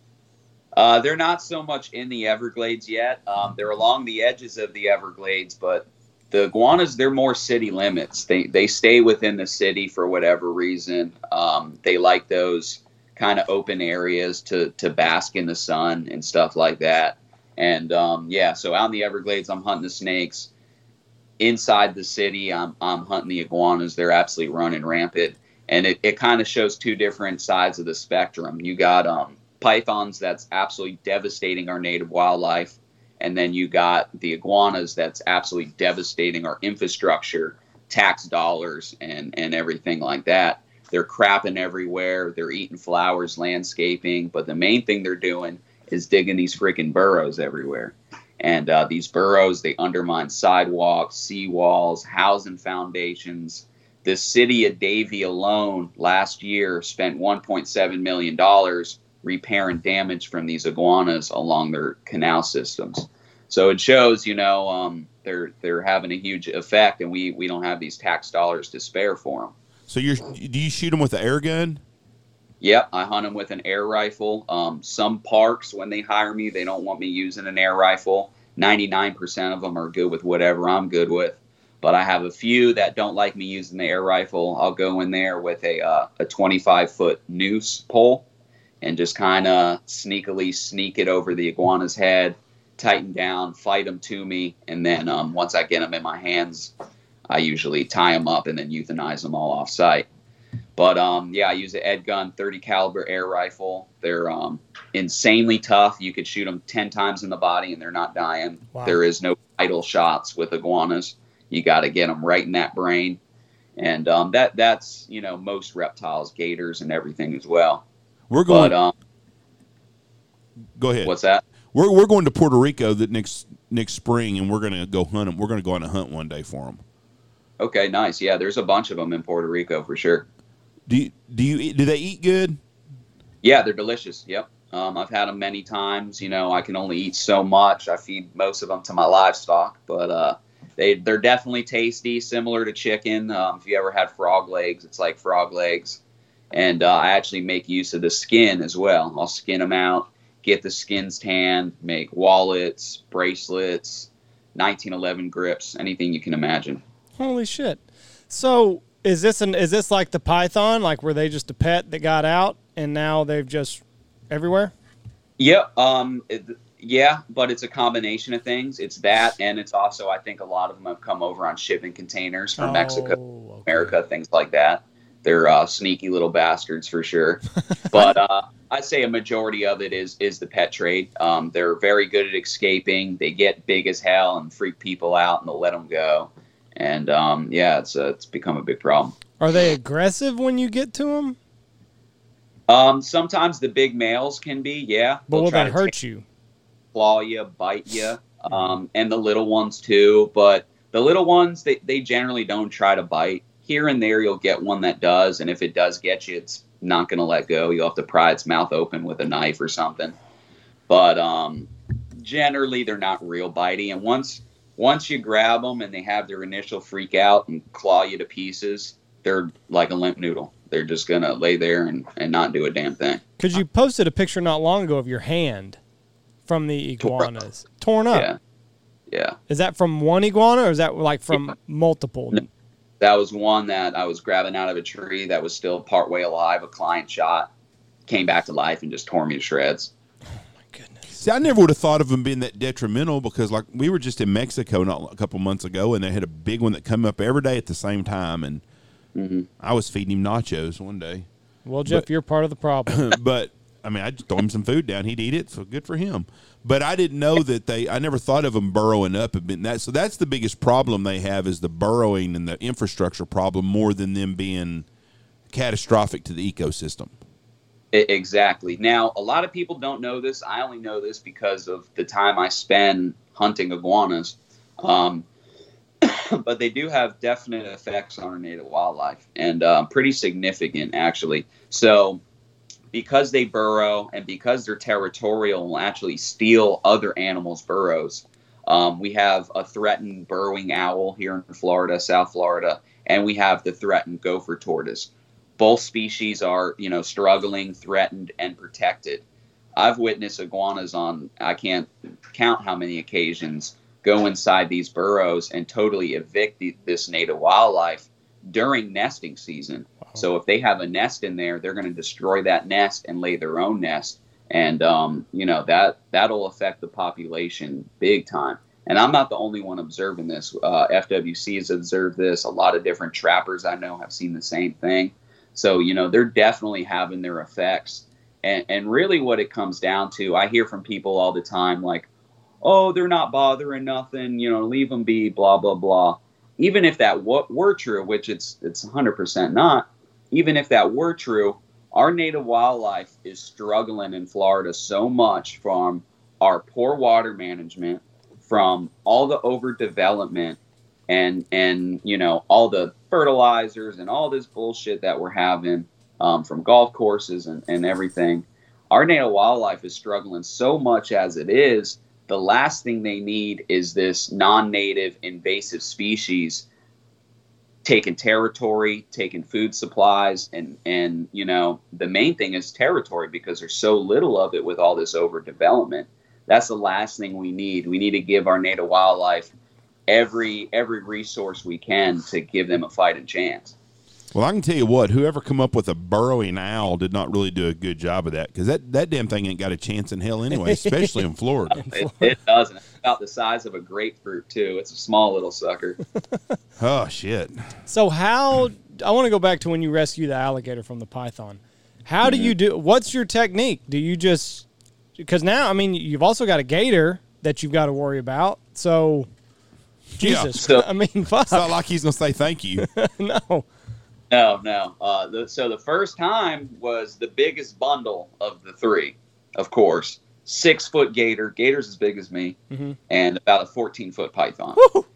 Uh, they're not so much in the Everglades yet. Um, they're along the edges of the Everglades, but the iguanas, they're more city limits. They they stay within the city for whatever reason. Um, they like those kind of open areas to to bask in the sun and stuff like that. And um, yeah, so out in the Everglades, I'm hunting the snakes. Inside the city, I'm I'm hunting the iguanas. They're absolutely running rampant, and it, it kind of shows two different sides of the spectrum. You got um pythons that's absolutely devastating our native wildlife, and then you got the iguanas that's absolutely devastating our infrastructure, tax dollars, and and everything like that. They're crapping everywhere. They're eating flowers, landscaping, but the main thing they're doing is digging these freaking burrows everywhere. And uh, these burrows, they undermine sidewalks, seawalls, housing foundations. The city of Davie alone last year spent one point seven million dollars repairing damage from these iguanas along their canal systems. So it shows, you know, um, they're they're having a huge effect, and we, we don't have these tax dollars to spare for them.
So you're do you shoot them with the air gun?
Yep, I hunt them with an air rifle. Um, some parks, when they hire me, they don't want me using an air rifle. ninety-nine percent of them are good with whatever I'm good with. But I have a few that don't like me using the air rifle. I'll go in there with a uh, a twenty-five foot noose pole and just kind of sneakily sneak it over the iguana's head, tighten down, fight them to me, and then um, once I get them in my hands, I usually tie them up and then euthanize them all off site. But um, yeah, I use an Ed Gun thirty caliber air rifle. They're um, insanely tough. You could shoot them ten times in the body and they're not dying.
Wow.
There is no idle shots with iguanas. You got to get them right in that brain. And um, that that's, you know, most reptiles, gators and everything as well.
We're going.
But um,
go ahead.
what's that?
We're we're going to Puerto Rico that next next spring, and we're going to go hunt them. We're going to go on a hunt one day for them.
Okay, nice. Yeah, there's a bunch of them in Puerto Rico for sure.
Do you, do you eat- do they eat good?
Yeah, they're delicious. Yep. Um, I've had them many times. You know, I can only eat so much. I feed most of them to my livestock, but uh, they, they're definitely tasty, similar to chicken. Um, if you ever had frog legs, it's like frog legs. And uh, I actually make use of the skin as well. I'll skin them out, get the skins tanned, make wallets, bracelets, nineteen eleven grips, anything you can imagine.
Holy shit. So is this an is this like the python? Like were they just a pet that got out and now they've just everywhere?
Yeah, um, it, yeah, but it's a combination of things. It's that, and it's also, I think a lot of them have come over on shipping containers from
Oh,
Mexico,
okay.
America, things like that. They're uh, sneaky little bastards for sure. But uh, I'd say a majority of it is is the pet trade. Um, they're very good at escaping. They get big as hell and freak people out, and they'll let them go. And um, yeah, it's uh, it's become a big problem.
Are they aggressive when you get to them?
Um, sometimes the big males can be, yeah.
But
They'll
will
try
they
to
hurt you?
claw you, bite you, um, and the little ones too. But the little ones, they, they generally don't try to bite. Here and there, you'll get one that does, and if it does get you, it's not going to let go. You'll have to pry its mouth open with a knife or something. But um, generally, they're not real bitey. And once once you grab them and they have their initial freak out and claw you to pieces, they're like a limp noodle. They're just going to lay there and, and not do a damn thing.
Because you posted a picture not long ago of your hand from the iguanas. Torn up.
Yeah. Yeah.
Is that from one iguana or is that like from multiple?
No. That was one that I was grabbing out of a tree that was still partway alive. A client shot, came back to life and just tore me to shreds.
Goodness.
See, I never would have thought of them being that detrimental because, like, we were just in Mexico not a couple months ago, and they had a big one that come up every day at the same time, and
Mm-hmm.
I was feeding him nachos one day.
Well, Jeff,
But-
you're part of the problem.
But I mean, I just throw him some food down. He'd eat it, so good for him. But I didn't know that they. I never thought of them burrowing up a bit. That so that's the biggest problem they have is the burrowing and the infrastructure problem more than them being catastrophic to the ecosystem.
I- exactly. Now, a lot of people don't know this. I only know this because of the time I spend hunting iguanas. Um, but they do have definite effects on our native wildlife, and um, pretty significant, actually. So because they burrow and because they're territorial and will actually steal other animals' burrows, um, we have a threatened burrowing owl here in Florida, South Florida, and we have the threatened gopher tortoise. Both species are, you know, struggling, threatened, and protected. I've witnessed iguanas on, I can't count how many occasions, go inside these burrows and totally evict the, this native wildlife during nesting season. Wow. So if they have a nest in there, they're going to destroy that nest and lay their own nest. And, um, you know, that, that'll affect the population big time. And I'm not the only one observing this. Uh, F W C has observed this. A lot of different trappers I know have seen the same thing. So, you know, they're definitely having their effects. And, and really what it comes down to, I hear from people all the time like, oh, they're not bothering nothing, you know, leave them be, blah, blah, blah. Even if that w- were true, which it's it's one hundred percent not, even if that were true, our native wildlife is struggling in Florida so much from our poor water management, from all the overdevelopment, and, and you know, all the fertilizers and all this bullshit that we're having um, from golf courses and, and everything. Our native wildlife is struggling so much as it is. The last thing they need is this non-native invasive species taking territory, taking food supplies, and, and, you know, the main thing is territory because there's so little of it with all this overdevelopment. That's the last thing we need. We need to give our native wildlife every every resource we can to give them a fighting chance.
Well, I can tell you what, whoever come up with a burrowing owl did not really do a good job of that because that, that damn thing ain't got a chance in hell anyway, especially in Florida.
It, it doesn't. It's about the size of a grapefruit, too. It's a small little sucker.
Oh, shit.
So how – I want to go back to when you rescue the alligator from the python. How mm-hmm. do you do – what's your technique? Do you just – because now, I mean, you've also got a gator that you've got to worry about. So, Jesus.
Yeah. So,
I mean, fuck.
It's not like he's going to say thank you.
No.
No, no. Uh, the, so the first time was the biggest bundle of the three, of course. Six-foot gator. Gator's as big as me. Mm-hmm. And about a fourteen-foot python.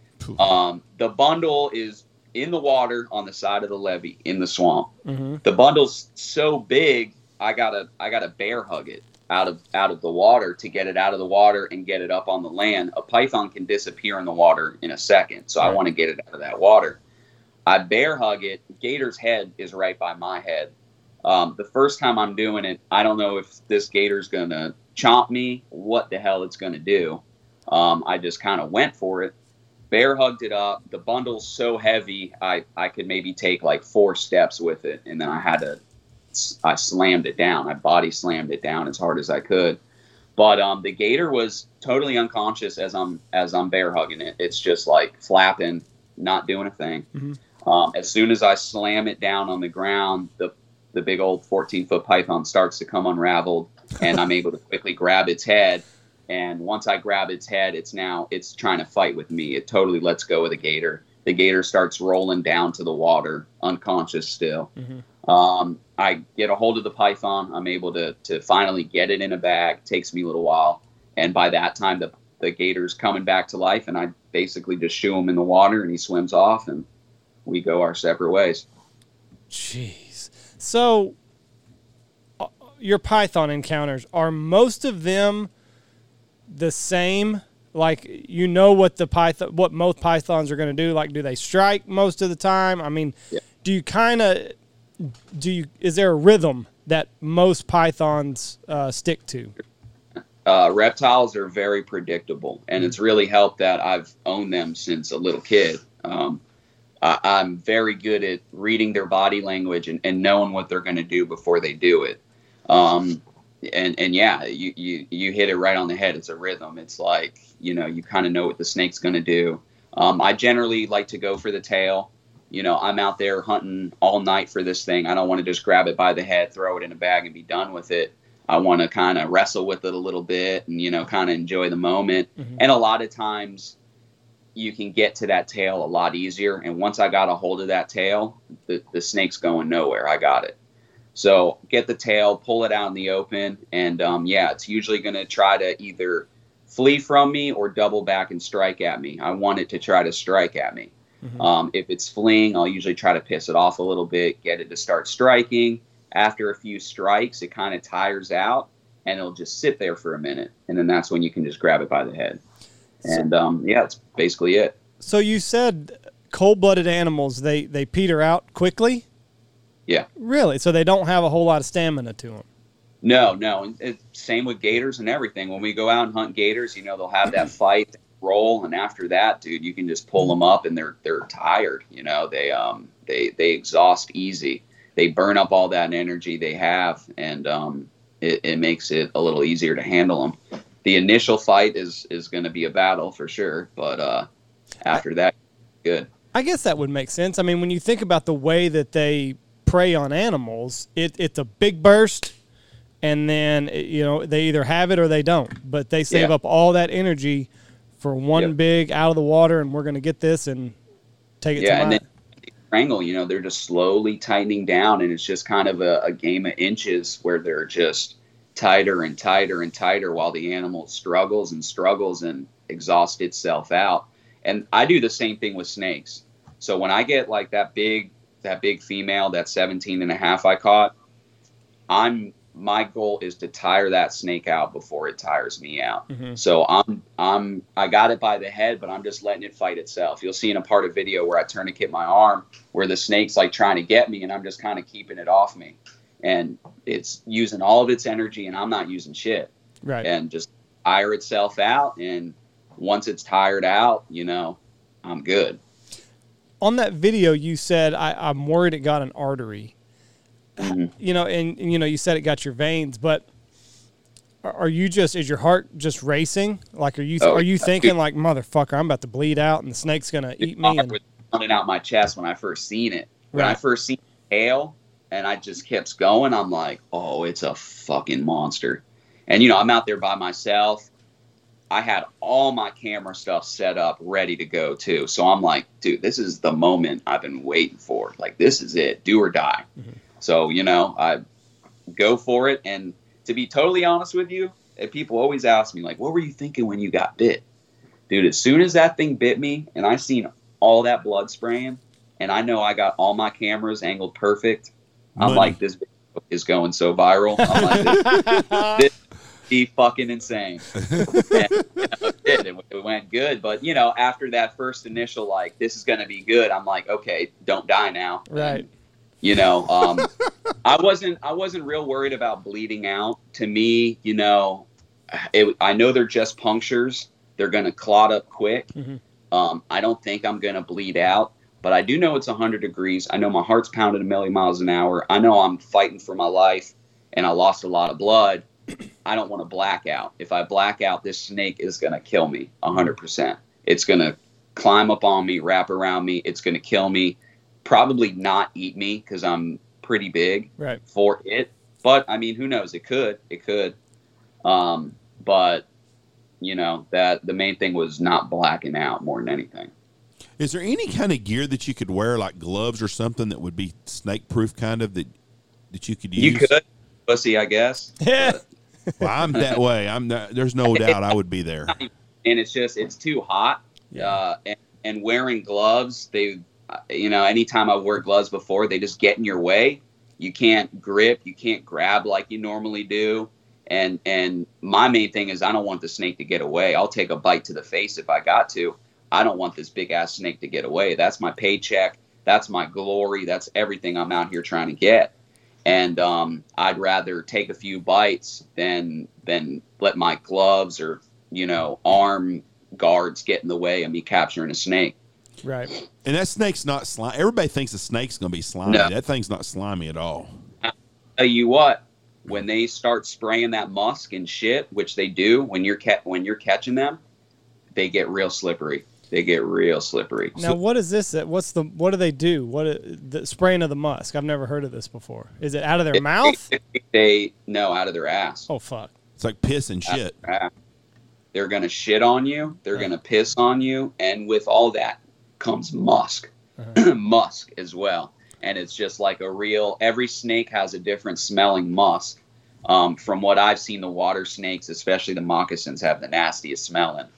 Um, the bundle is in the water on the side of the levee in the swamp. Mm-hmm. The bundle's so big, I gotta I gotta bear hug it out of out of the water to get it out of the water and get it up on the land. A python can disappear in the water in a second, so right. I want to get it out of that water. I bear hug it. Gator's head is right by my head. Um, the first time I'm doing it, I don't know if this gator's going to chomp me, what the hell it's going to do. Um, I just kind of went for it. Bear hugged it up. The bundle's so heavy, I, I could maybe take like four steps with it. And then I had to, I slammed it down. I body slammed it down as hard as I could. But um, the gator was totally unconscious as I'm, as I'm bear hugging it. It's just like flapping, not doing a thing. Mm-hmm. Um, as soon as I slam it down on the ground, the the big old fourteen-foot python starts to come unraveled, and I'm able to quickly grab its head. And once I grab its head, it's now it's trying to fight with me. It totally lets go of the gator. The gator starts rolling down to the water, unconscious still. Mm-hmm. Um, I get a hold of the python. I'm able to to finally get it in a bag. Takes me a little while, and by that time, the the gator's coming back to life, and I basically just shoo him in the water, and he swims off, and we go our separate ways.
Jeez. So uh, your python encounters, are most of them the same? Like, you know what the python, what most pythons are going to do? Like, do they strike most of the time? I mean, yeah. do you kind of, do you, is there a rhythm that most pythons uh, stick to?
Uh, reptiles are very predictable, and mm-hmm. it's really helped that I've owned them since a little kid. Um, Uh, I'm very good at reading their body language and, and knowing what they're going to do before they do it. Um, and, and yeah, you, you, you hit it right on the head. It's a rhythm. It's like, you know, you kind of know what the snake's going to do. Um, I generally like to go for the tail. You know, I'm out there hunting all night for this thing. I don't want to just grab it by the head, throw it in a bag and be done with it. I want to kind of wrestle with it a little bit and, you know, kind of enjoy the moment. Mm-hmm. And a lot of times, you can get to that tail a lot easier. And once I got a hold of that tail, the, the snake's going nowhere. I got it. So get the tail, pull it out in the open. And um, yeah, it's usually going to try to either flee from me or double back and strike at me. I want it to try to strike at me. Mm-hmm. Um, if it's fleeing, I'll usually try to piss it off a little bit, get it to start striking. After a few strikes, it kind of tires out, and it'll just sit there for a minute, and then that's when you can just grab it by the head. And um, yeah, that's basically it.
So you said cold-blooded animals, they, they peter out quickly?
Yeah.
Really? So they don't have a whole lot of stamina to them?
No, no. And it, same with gators and everything. When we go out and hunt gators, you know, they'll have that fight roll, and after that, dude, you can just pull them up, and they're they're tired. You know, they um they they exhaust easy. They burn up all that energy they have, and um it, it makes it a little easier to handle them. The initial fight is is going to be a battle for sure, but uh, after that, good.
I guess that would make sense. I mean, when you think about the way that they prey on animals, it, it's a big burst, and then, you know, they either have it or they don't. But they save
Yeah.
up all that energy for one
Yep.
big out of the water, and we're going to get this and take it
Yeah,
to
and
mine.
then Wrangle, you know, they're just slowly tightening down, and it's just kind of a, a game of inches where they're just tighter and tighter and tighter while the animal struggles and struggles and exhausts itself out. And I do the same thing with snakes. So when I get like that big, that big female, that seventeen and a half I caught, I'm, my goal is to tire that snake out before it tires me out.
Mhm.
So I'm, I'm, I got it by the head, but I'm just letting it fight itself. You'll see in a part of video where I tourniquet my arm where the snake's like trying to get me, and I'm just kind of keeping it off me. And it's using all of its energy, and I'm not using shit.
Right.
And just tire itself out. And once it's tired out, you know, I'm good.
On that video, you said, I, I'm worried it got an artery.
Mhm.
You know, and, and, you know, you said it got your veins, but are are you just, is your heart just racing? Like, are you,
Oh,
are you
yeah.
thinking like, motherfucker, I'm about to bleed out and the snake's going to eat me?
It
And
was running out my chest when I first seen it. When I
Right.
first seen the tail, and I just kept going, I'm like, oh, it's a fucking monster. And, you know, I'm out there by myself. I had all my camera stuff set up, ready to go, too. So I'm like, dude, this is the moment I've been waiting for. Like, this is it. Do or die.
Mhm.
So, you know, I go for it. And to be totally honest with you, and people always ask me, like, what were you thinking when you got bit? Dude, as soon as that thing bit me and I seen all that blood spraying, and I know I got all my cameras angled perfect, I'm
Money.
like, this video is going so viral. I'm like, this, this be fucking insane. And, you know, it did. It, it went good. But, you know, after that first initial, like, this is going to be good, I'm like, okay, don't die now.
right.
And, you know, um, I wasn't, I wasn't real worried about bleeding out. To me, you know, it, I know they're just punctures. They're going to clot up quick.
Mhm.
Um, I don't think I'm going to bleed out. But I do know it's one hundred degrees. I know my heart's pounding a million miles an hour. I know I'm fighting for my life, and I lost a lot of blood. I don't want to black out. If I black out, this snake is going to kill me one hundred percent. It's going to climb up on me, wrap around me. It's going to kill me. Probably not eat me because I'm pretty big
Right.
for it. But, I mean, who knows? It could. It could. Um, but, you know, that the main thing was not blacking out more than anything.
Is there any kind of gear that you could wear, like gloves or something, that would be snake proof, kind of that that you could use?
You could. Pussy, I guess.
Yeah.
Well, I'm that way. I'm not, there's no doubt I would be there.
And it's just, it's too hot.
Yeah.
Uh, and, and wearing gloves, they, uh, you know, anytime I've worn gloves before, they just get in your way. You can't grip, you can't grab like you normally do. And, and my main thing is I don't want the snake to get away. I'll take a bite to the face if I got to. I don't want this big ass snake to get away. That's my paycheck. That's my glory. That's everything I'm out here trying to get. And um, I'd rather take a few bites than than let my gloves or, you know, arm guards get in the way of me capturing a snake.
Right.
And that snake's not slimy. Everybody thinks the snake's going to be slimy.
No.
That thing's not slimy at all.
Tell you what, when they start spraying that musk and shit, which they do when you're ca- when you're catching them, they get real slippery. They get real slippery.
Now, what is this? What's the? What do they do? What the spraying of the musk? I've never heard of this before. Is it out of their
It-
mouth?
They, they no out of their ass.
Oh fuck!
It's like piss and shit.
They're gonna shit on you. They're
Right.
gonna piss on you, and with all that comes musk,
Uh-huh.
musk as well. And it's just like a real. Every snake has a different smelling musk. Um, from what I've seen, the water snakes, especially the moccasins, have the nastiest smelling.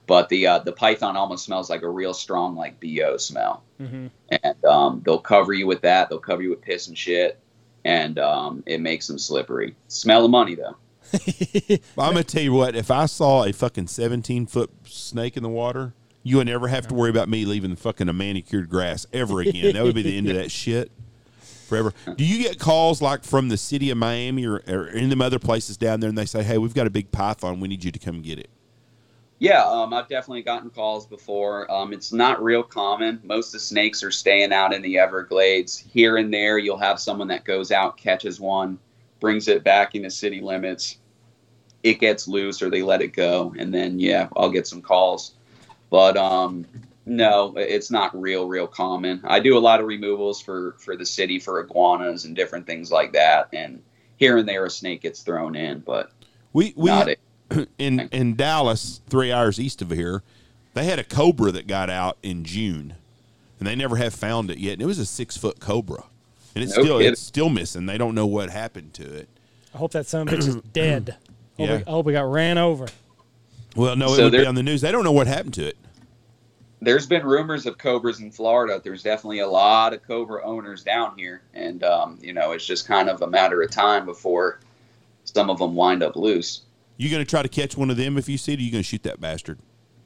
but the uh, the python almost smells like a real strong like B O smell.
Mm-hmm.
And um, they'll cover you with that. They'll cover you with piss and shit, and um, it makes them slippery. Smell of money though.
I'm gonna tell you what. If I saw a fucking seventeen foot snake in the water, you would never have to worry about me leaving fucking a manicured grass ever again. That would be the end of that shit forever. Do you get calls like from the city of Miami or, or in them other places down there, and they say, "Hey, we've got a big python. We need you to come get it"?
Yeah, um, I've definitely gotten calls before. Um, it's not real common. Most of the snakes are staying out in the Everglades. Here and there, you'll have someone that goes out, catches one, brings it back into city limits. It gets loose or they let it go. And then, yeah, I'll get some calls. But um, no, it's not real, real common. I do a lot of removals for, for the city for iguanas and different things like that. And here and there, a snake gets thrown in, but
we, we
not it.
In in Dallas, three hours east of here, they had a cobra that got out in June, and they never have found it yet. And it was a six foot cobra, and it's
No
still
kidding.
it's still missing. They don't know what happened to it.
I hope that son of a bitch is dead. Hope
Yeah.
we, I hope we got ran over.
Well, no, it
So
would be
there-
on the news. They don't know what happened to it.
There's been rumors of cobras in Florida. There's definitely a lot of cobra owners down here. And, um, you know, it's just kind of a matter of time before some of them wind up loose.
You going to try to catch one of them if you see it, or you going to shoot that bastard?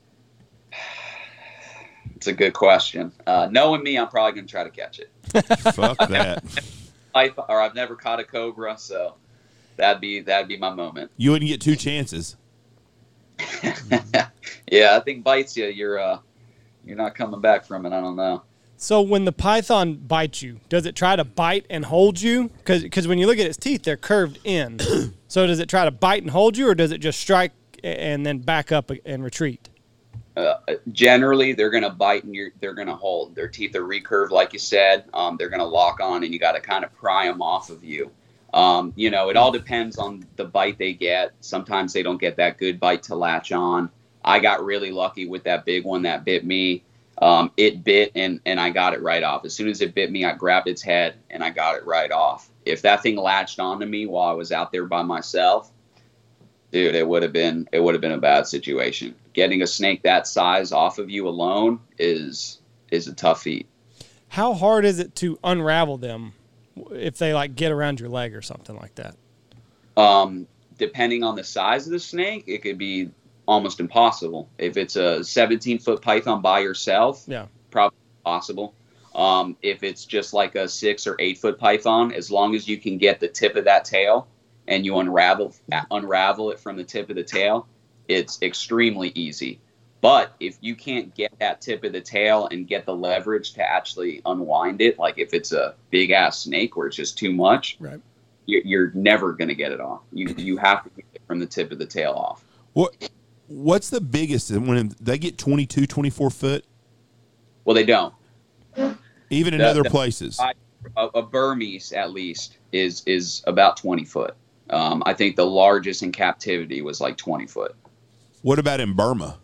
It's a good question. Uh, knowing me, I'm probably going to try to catch it.
Fuck that.
I, or I've never caught a cobra, so that'd be that'd be my moment.
You wouldn't get two chances.
Yeah, I think bites you. You're uh, you're not coming back from it. I don't know.
So when the python bites you, does it try to bite and hold you? Because when you look at its teeth, they're curved in. So does it try to bite and hold you, or does it just strike and then back up and retreat?
Uh, generally, they're going to bite and you're, they're going to hold. Their teeth are recurved, like you said. Um, they're going to lock on, and you got to kind of pry them off of you. Um, you know, it all depends on the bite they get. Sometimes they don't get that good bite to latch on. I got really lucky with that big one that bit me. Um, it bit and, and I got it right off. As soon as it bit me, I grabbed its head and I got it right off. If that thing latched onto me while I was out there by myself, dude, it would have been it would have been a bad situation. Getting a snake that size off of you alone is is a tough feat.
How hard is it to unravel them if they like get around your leg or something like that?
Um, depending on the size of the snake, it could be almost impossible. If it's a seventeen foot python by yourself,
Yeah.
probably possible. Um, if it's just like a six or eight foot python, as long as you can get the tip of that tail and you unravel unravel it from the tip of the tail, it's extremely easy. But if you can't get that tip of the tail and get the leverage to actually unwind it, like if it's a big ass snake where it's just too much,
Right.
you're, you're never going to get it off. You you have to get it from the tip of the tail off.
What What's the biggest when they get twenty-two, twenty-four foot,
Well, they don't.
even in
The-
other
the-
places?
A, a Burmese, at least, is is about twenty foot. Um, I think the largest in captivity was like twenty foot.
What about in Burma?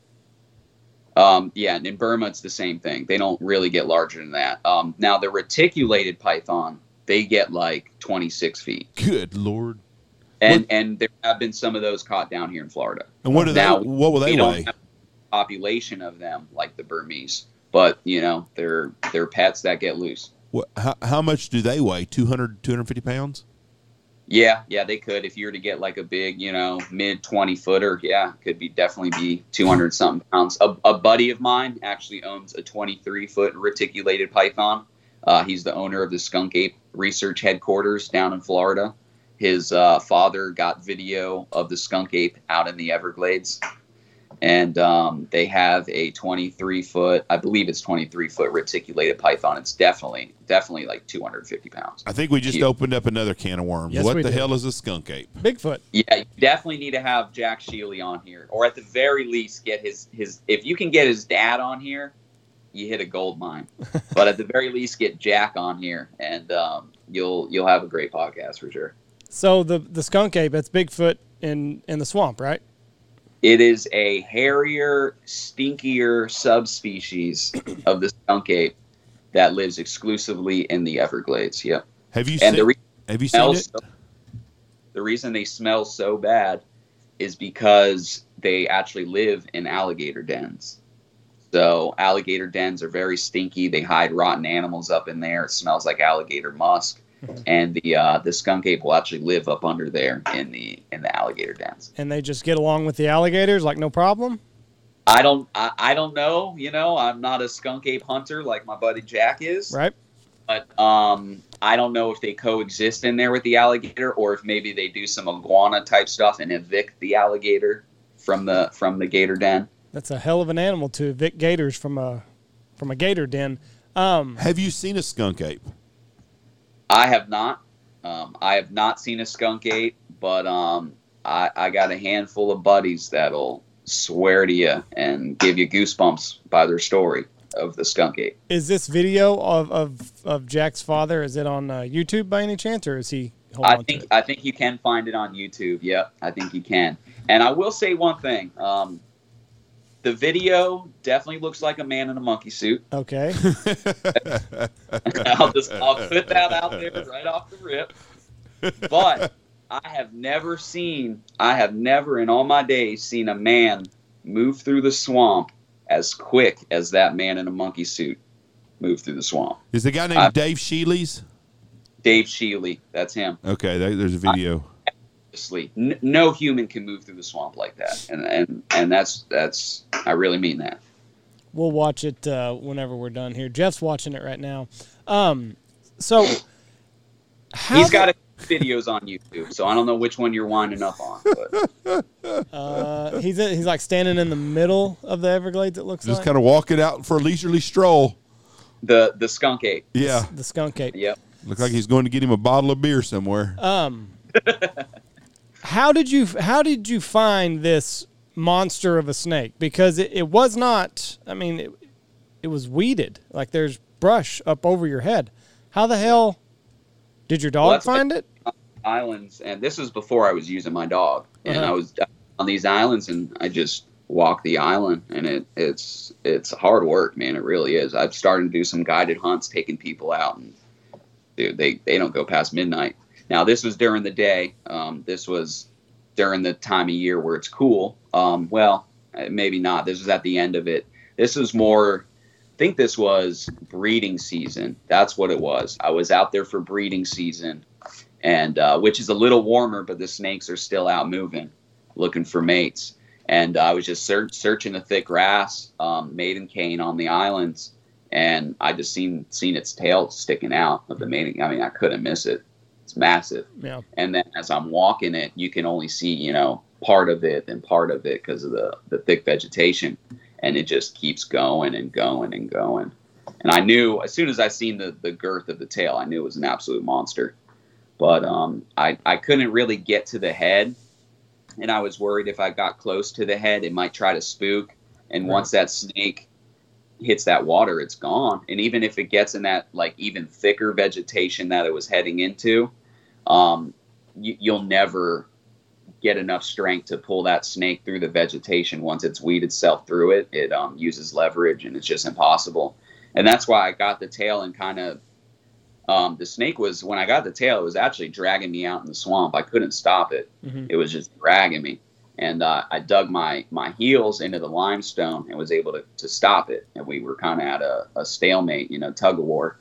Um, yeah, and in Burma, it's the same thing. They don't really get larger than that. Um, now, the reticulated python, they get like twenty-six feet.
Good Lord.
And
What-
and there have been some of those caught down here in Florida.
And what do they?
Now,
What will they
we don't
weigh?
have a population of them like the Burmese, but, you know, they're, they're pets that get loose.
What, how, how much do they weigh? two hundred, two hundred fifty pounds?
Yeah, yeah, they could. If you were to get like a big, you know, mid twenty footer, yeah, could be definitely be two hundred something pounds. A, a buddy of mine actually owns a twenty-three foot reticulated python. Uh, he's the owner of the Skunk Ape Research Headquarters down in Florida. His uh, father got video of the skunk ape out in the Everglades. And um, they have a twenty-three foot, I believe it's twenty-three foot reticulated python. It's definitely, definitely like two hundred fifty pounds.
I think we just
Yeah.
opened up another can of worms.
Yes,
what
we
the
did.
hell is a skunk ape?
Bigfoot.
Yeah, you definitely need to have Jack Shealy on here, or at the very least, get his his. If you can get his dad on here, you hit a gold mine. But at the very least, get Jack on here, and um, you'll you'll have a great podcast for sure.
So the the skunk ape, that's Bigfoot in in the swamp, right?
It is a hairier, stinkier subspecies of the skunk ape that lives exclusively in the Everglades. Yep.
Have you
And
seen?
the re-
have you seen
smells
it?
so, the reason they smell so bad is because they actually live in alligator dens. So alligator dens are very stinky. They hide rotten animals up in there. It smells like alligator musk. And the uh, the skunk ape will actually live up under there in the in the alligator dens.
And they just get along with the alligators like no problem?
I don't I, I don't know. You know, I'm not a skunk ape hunter like my buddy Jack is.
Right.
But um, I don't know if they coexist in there with the alligator, or if maybe they do some iguana type stuff and evict the alligator from the from the gator den.
That's a hell of an animal to evict gators from a from a gator den. Um,
Have you seen a skunk ape?
I have not. Um, I have not seen a skunk ape, but um, I, I got a handful of buddies that'll swear to you and give you goosebumps by their story of the skunk ape.
Is this video of, of, of Jack's father, is it on uh, YouTube by any chance, or is he holding
I
on
think
to it?
I think you can find it on YouTube. Yep, I think you can. And I will say one thing. Um, the video definitely looks like a man in a monkey suit.
Okay.
I'll just I'll put that out there right off the rip. But I have never seen, I have never in all my days seen a man move through the swamp as quick as that man in a monkey suit moved through the swamp.
Is the guy named
I-
Dave Shealy's?
Dave Shealy, that's him.
Okay, there- there's a video.
Honestly, n- no human can move through the swamp like that, and and and that's that's I really mean that.
We'll watch it uh, whenever we're done here. Jeff's watching it right now. Um, so how
He's
the-
got a videos on YouTube, so I don't know which one you're winding up on. But
uh, he's he's like standing in the middle of the Everglades. It looks
Just
like
kind of walking out for a leisurely stroll.
the the skunk ape.
Yeah.
the skunk ape.
Yep.
Looks like he's going to get him a bottle of beer somewhere.
Um, how did you how did you find this monster of a snake? Because it, it was not. I mean, it, it was weeded. Like there's brush up over your head. How the hell did your dog
Well, that's
find
like-
it?
Islands, and this was before I was using my dog, and
Uh-huh.
I was on these islands, and I just walk the island, and it it's it's hard work, man. It really is. I've started to do some guided hunts, taking people out, and dude, they they don't go past midnight. Now this was during the day. Um, this was during the time of year where it's cool. Um, well, uh, maybe not. This was at the end of it. This was more. I think this was breeding season. That's what it was. I was out there for breeding season. And uh, which is a little warmer, but the snakes are still out moving, looking for mates. And uh, I was just ser- searching the thick grass, um, maiden cane on the islands, and I just seen seen its tail sticking out of the maiden. I mean, I couldn't miss it. It's massive.
Yeah.
And then as I'm walking it, you can only see, you know, part of it and part of it because of the the thick vegetation, and it just keeps going and going and going. And I knew as soon as I seen the the girth of the tail, I knew it was an absolute monster. But um, I, I couldn't really get to the head, and I was worried if I got close to the head, it might try to spook. And
Right.
once that snake hits that water, it's gone. And even if it gets in that like even thicker vegetation that it was heading into, um, you, you'll never get enough strength to pull that snake through the vegetation. Once it's weed itself through it, it um, uses leverage, and it's just impossible. And that's why I got the tail and kind of. Um, the snake was, when I got the tail, it was actually dragging me out in the swamp. I couldn't stop it.
Mhm.
It was just dragging me. And uh, I dug my, my heels into the limestone and was able to, to stop it. And we were kind of at a, a stalemate, you know, tug of war.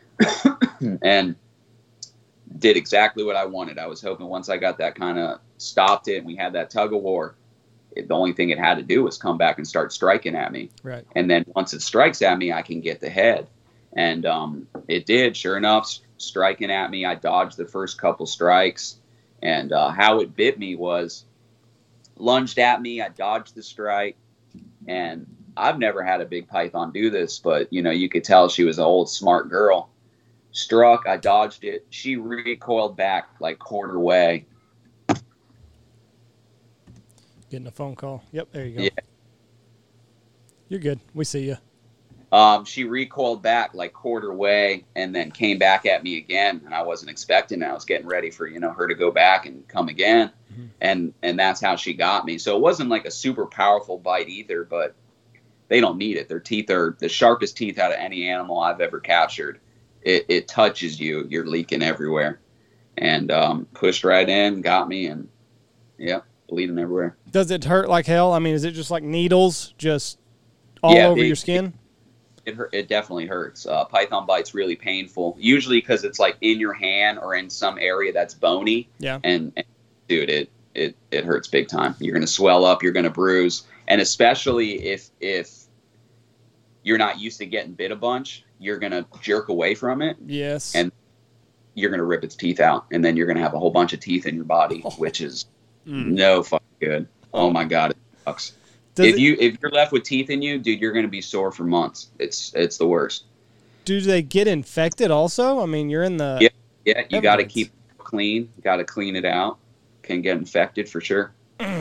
And did exactly what I wanted. I was hoping once I got that kind of stopped it and we had that tug of war, it, the only thing it had to do was come back and start striking at me.
Right.
And then once it strikes at me, I can get the head. And um, it did, sure enough, s- striking at me. I dodged the first couple strikes. And uh, how it bit me was lunged at me. I dodged the strike. And I've never had a big python do this, but, you know, you could tell she was an old, smart girl. Struck, I dodged it. She recoiled back like quarter way.
Getting a phone call. Yep, there you go.
Yeah.
You're good. We see you.
Um, she recoiled back like quarter way and then came back at me again. And I wasn't expecting it. I was getting ready for, you know, her to go back and come again.
Mhm.
And, and that's how she got me. So it wasn't like a super powerful bite either, but they don't need it. Their teeth are the sharpest teeth out of any animal I've ever captured. It, it touches you. You're leaking everywhere. And um, pushed right in, got me. And yeah, bleeding everywhere.
Does it hurt like hell? I mean, is it just like needles just all
Yeah,
over
it-
your skin?
It hurt, it definitely hurts. Uh, python bite's really painful, usually because it's like in your hand or in some area that's bony.
Yeah.
And, and dude, it, it it hurts big time. You're gonna swell up. You're gonna bruise, and especially if if you're not used to getting bit a bunch, you're gonna jerk away from it,
Yes.
and you're gonna rip its teeth out, and then you're gonna have a whole bunch of teeth in your body,
Oh.
which is
Mm.
no fucking good. Oh my god, it sucks.
Does
if
it-
you if you're left with teeth in you, dude, you're gonna be sore for months. It's it's the worst.
Do they get infected also? I mean, you're in the
Yeah. Yeah, you got to
Evidence.
keep it clean. You got to clean it out. Can get infected for sure.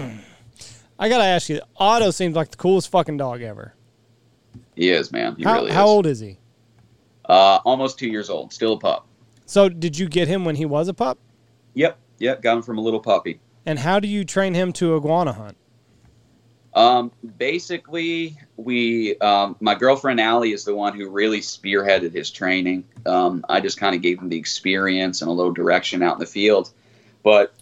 I gotta ask you, Otto seems like the coolest fucking dog ever.
He is, man. He
How,
really
how
is.
old is he?
Uh, almost two years old. Still a pup.
So did you get him when he was a pup?
Yep. Yep. Got him from a little puppy.
And how do you train him to iguana hunt?
Um, basically, we, um, my girlfriend Allie is the one who really spearheaded his training. Um, I just kind of gave him the experience and a little direction out in the field, but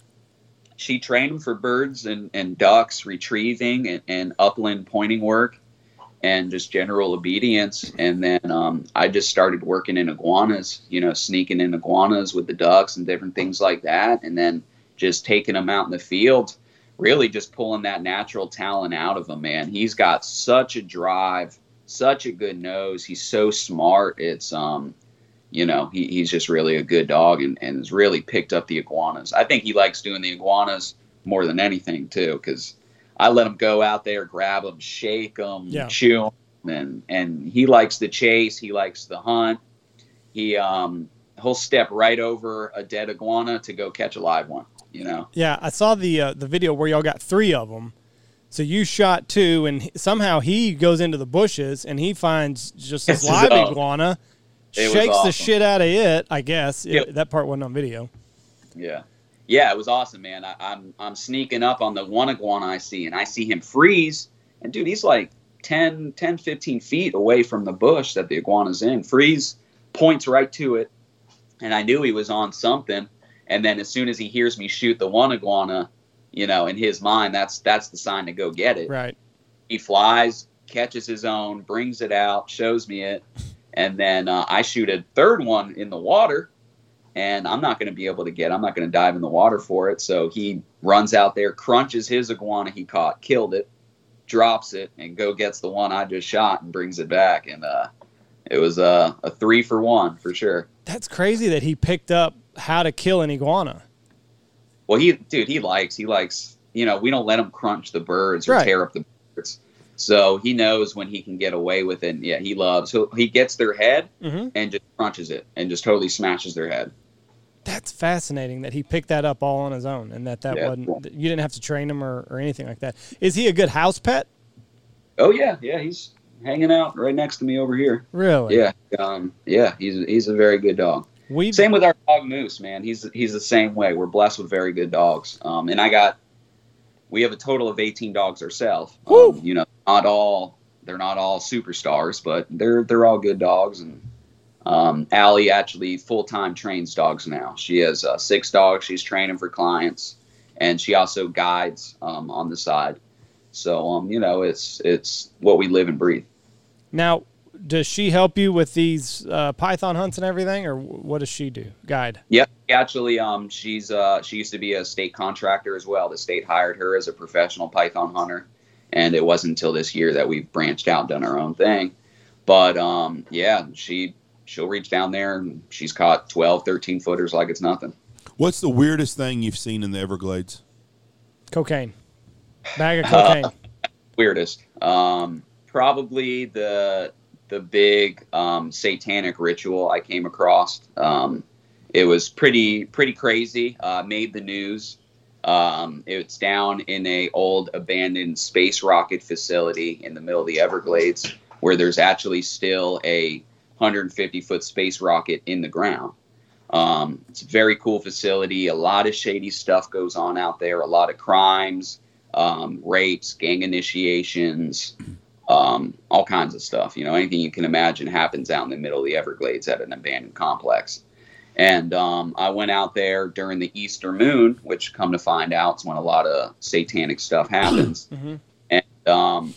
she trained him for birds and, and ducks, retrieving and, and upland pointing work, and just general obedience. And then um, I just started working in iguanas, you know, sneaking in iguanas with the ducks and different things like that, and then just taking them out in the field. Really just pulling that natural talent out of him, man. He's got such a drive, such a good nose. He's so smart. It's, um, you know, he, he's just really a good dog, and, and has really picked up the iguanas. I think he likes doing the iguanas more than anything, too, because I let him go out there, grab them, shake them,
Yeah.
chew them, and, and he likes the chase. He likes the hunt. He, um, he'll step right over a dead iguana to go catch a live one. You know,
Yeah, I saw the uh, the video where y'all got three of them. So you shot two, and he- somehow he goes into the bushes and he finds just this
It's his
live
own.
iguana,
It was
shakes the
awesome.
shit out of it. I guess It-
Yep.
that part wasn't on video.
yeah, yeah, it was awesome, man. I, I'm I'm sneaking up on the one iguana I see, and I see him freeze. And dude, he's like ten, ten, fifteen feet away from the bush that the iguana's in. Freeze points right to it, and I knew he was on something. And then as soon as he hears me shoot the one iguana, you know, in his mind, that's that's the sign to go get it.
Right.
He flies, catches his own, brings it out, shows me it, and then uh, I shoot a third one in the water, and I'm not going to be able to get. I'm not going to dive in the water for it. So he runs out there, crunches his iguana he caught, killed it, drops it, and go gets the one I just shot and brings it back. And uh, it was uh, a three for one for sure.
That's crazy that he picked up how to kill an iguana.
Well, he, dude, he likes, he likes, you know, we don't let him crunch the birds or
Right.
tear up the birds. So he knows when he can get away with it. And yeah, he loves, so he gets their head
Mm-hmm.
and just crunches it and just totally smashes their head.
That's fascinating that he picked that up all on his own, and that that
Yeah.
wasn't that you didn't have to train him or, or anything like that. Is he a good house pet?
Oh yeah. Yeah. He's hanging out right next to me over here.
Really?
Yeah. Um, yeah. He's, he's a very good dog.
We
Same with our dog Moose, man. He's he's the same way. We're blessed with very good dogs. Um, and I got, we have a total of eighteen dogs ourselves.
Woo!
Um, you know, not all they're not all superstars, but they're they're all good dogs. And um, Allie actually full time trains dogs now. She has uh, six dogs. She's training for clients, and she also guides um, on the side. So um, you know, it's it's what we live and breathe.
Now, does she help you with these uh, python hunts and everything, or what does she do? Guide.
Yep. Actually, um, she's uh, she used to be a state contractor as well. The state hired her as a professional python hunter, and it wasn't until this year that we've branched out, and done our own thing. But um, yeah, she she'll reach down there and she's caught twelve, thirteen footers like it's nothing.
What's the weirdest thing you've seen in the Everglades?
Cocaine. Bag of cocaine.
Weirdest, um, probably the the big um, satanic ritual I came across. Um, it was pretty pretty crazy. Uh, made the news. Um, it's down in a old abandoned space rocket facility in the middle of the Everglades, where there's actually still a one hundred fifty foot space rocket in the ground. Um, it's a very cool facility. A lot of shady stuff goes on out there. A lot of crimes, um, rapes, gang initiations, um, all kinds of stuff. You know, anything you can imagine happens out in the middle of the Everglades at an abandoned complex. And um, I went out there during the Easter moon, which come to find out is when a lot of satanic stuff happens.
Mm-hmm.
And um,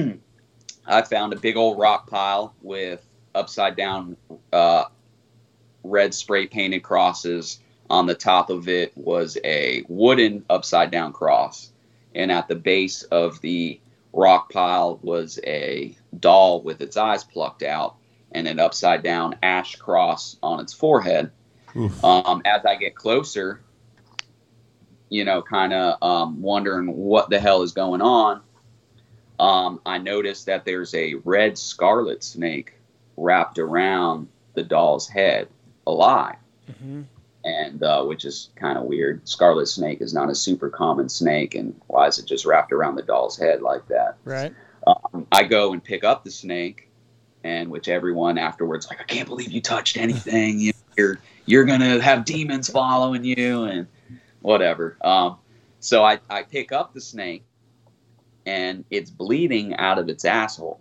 I found a big old rock pile with upside down uh, red spray painted crosses. On the top of it was a wooden upside down cross. And at the base of the rock pile was a doll with its eyes plucked out and an upside down ash cross on its forehead. Um, as I get closer, you know, kind of um, wondering what the hell is going on, um, I noticed that there's a red scarlet snake wrapped around the doll's head, alive.
Mm-hmm.
And uh, which is kind of weird. Scarlet snake is not a super common snake, and why is it just wrapped around the doll's head like that?
Right.
Um, I go and pick up the snake, and which everyone afterwards like, I can't believe you touched anything. You, you're you're gonna have demons following you and whatever. Um, so I I pick up the snake, and it's bleeding out of its asshole.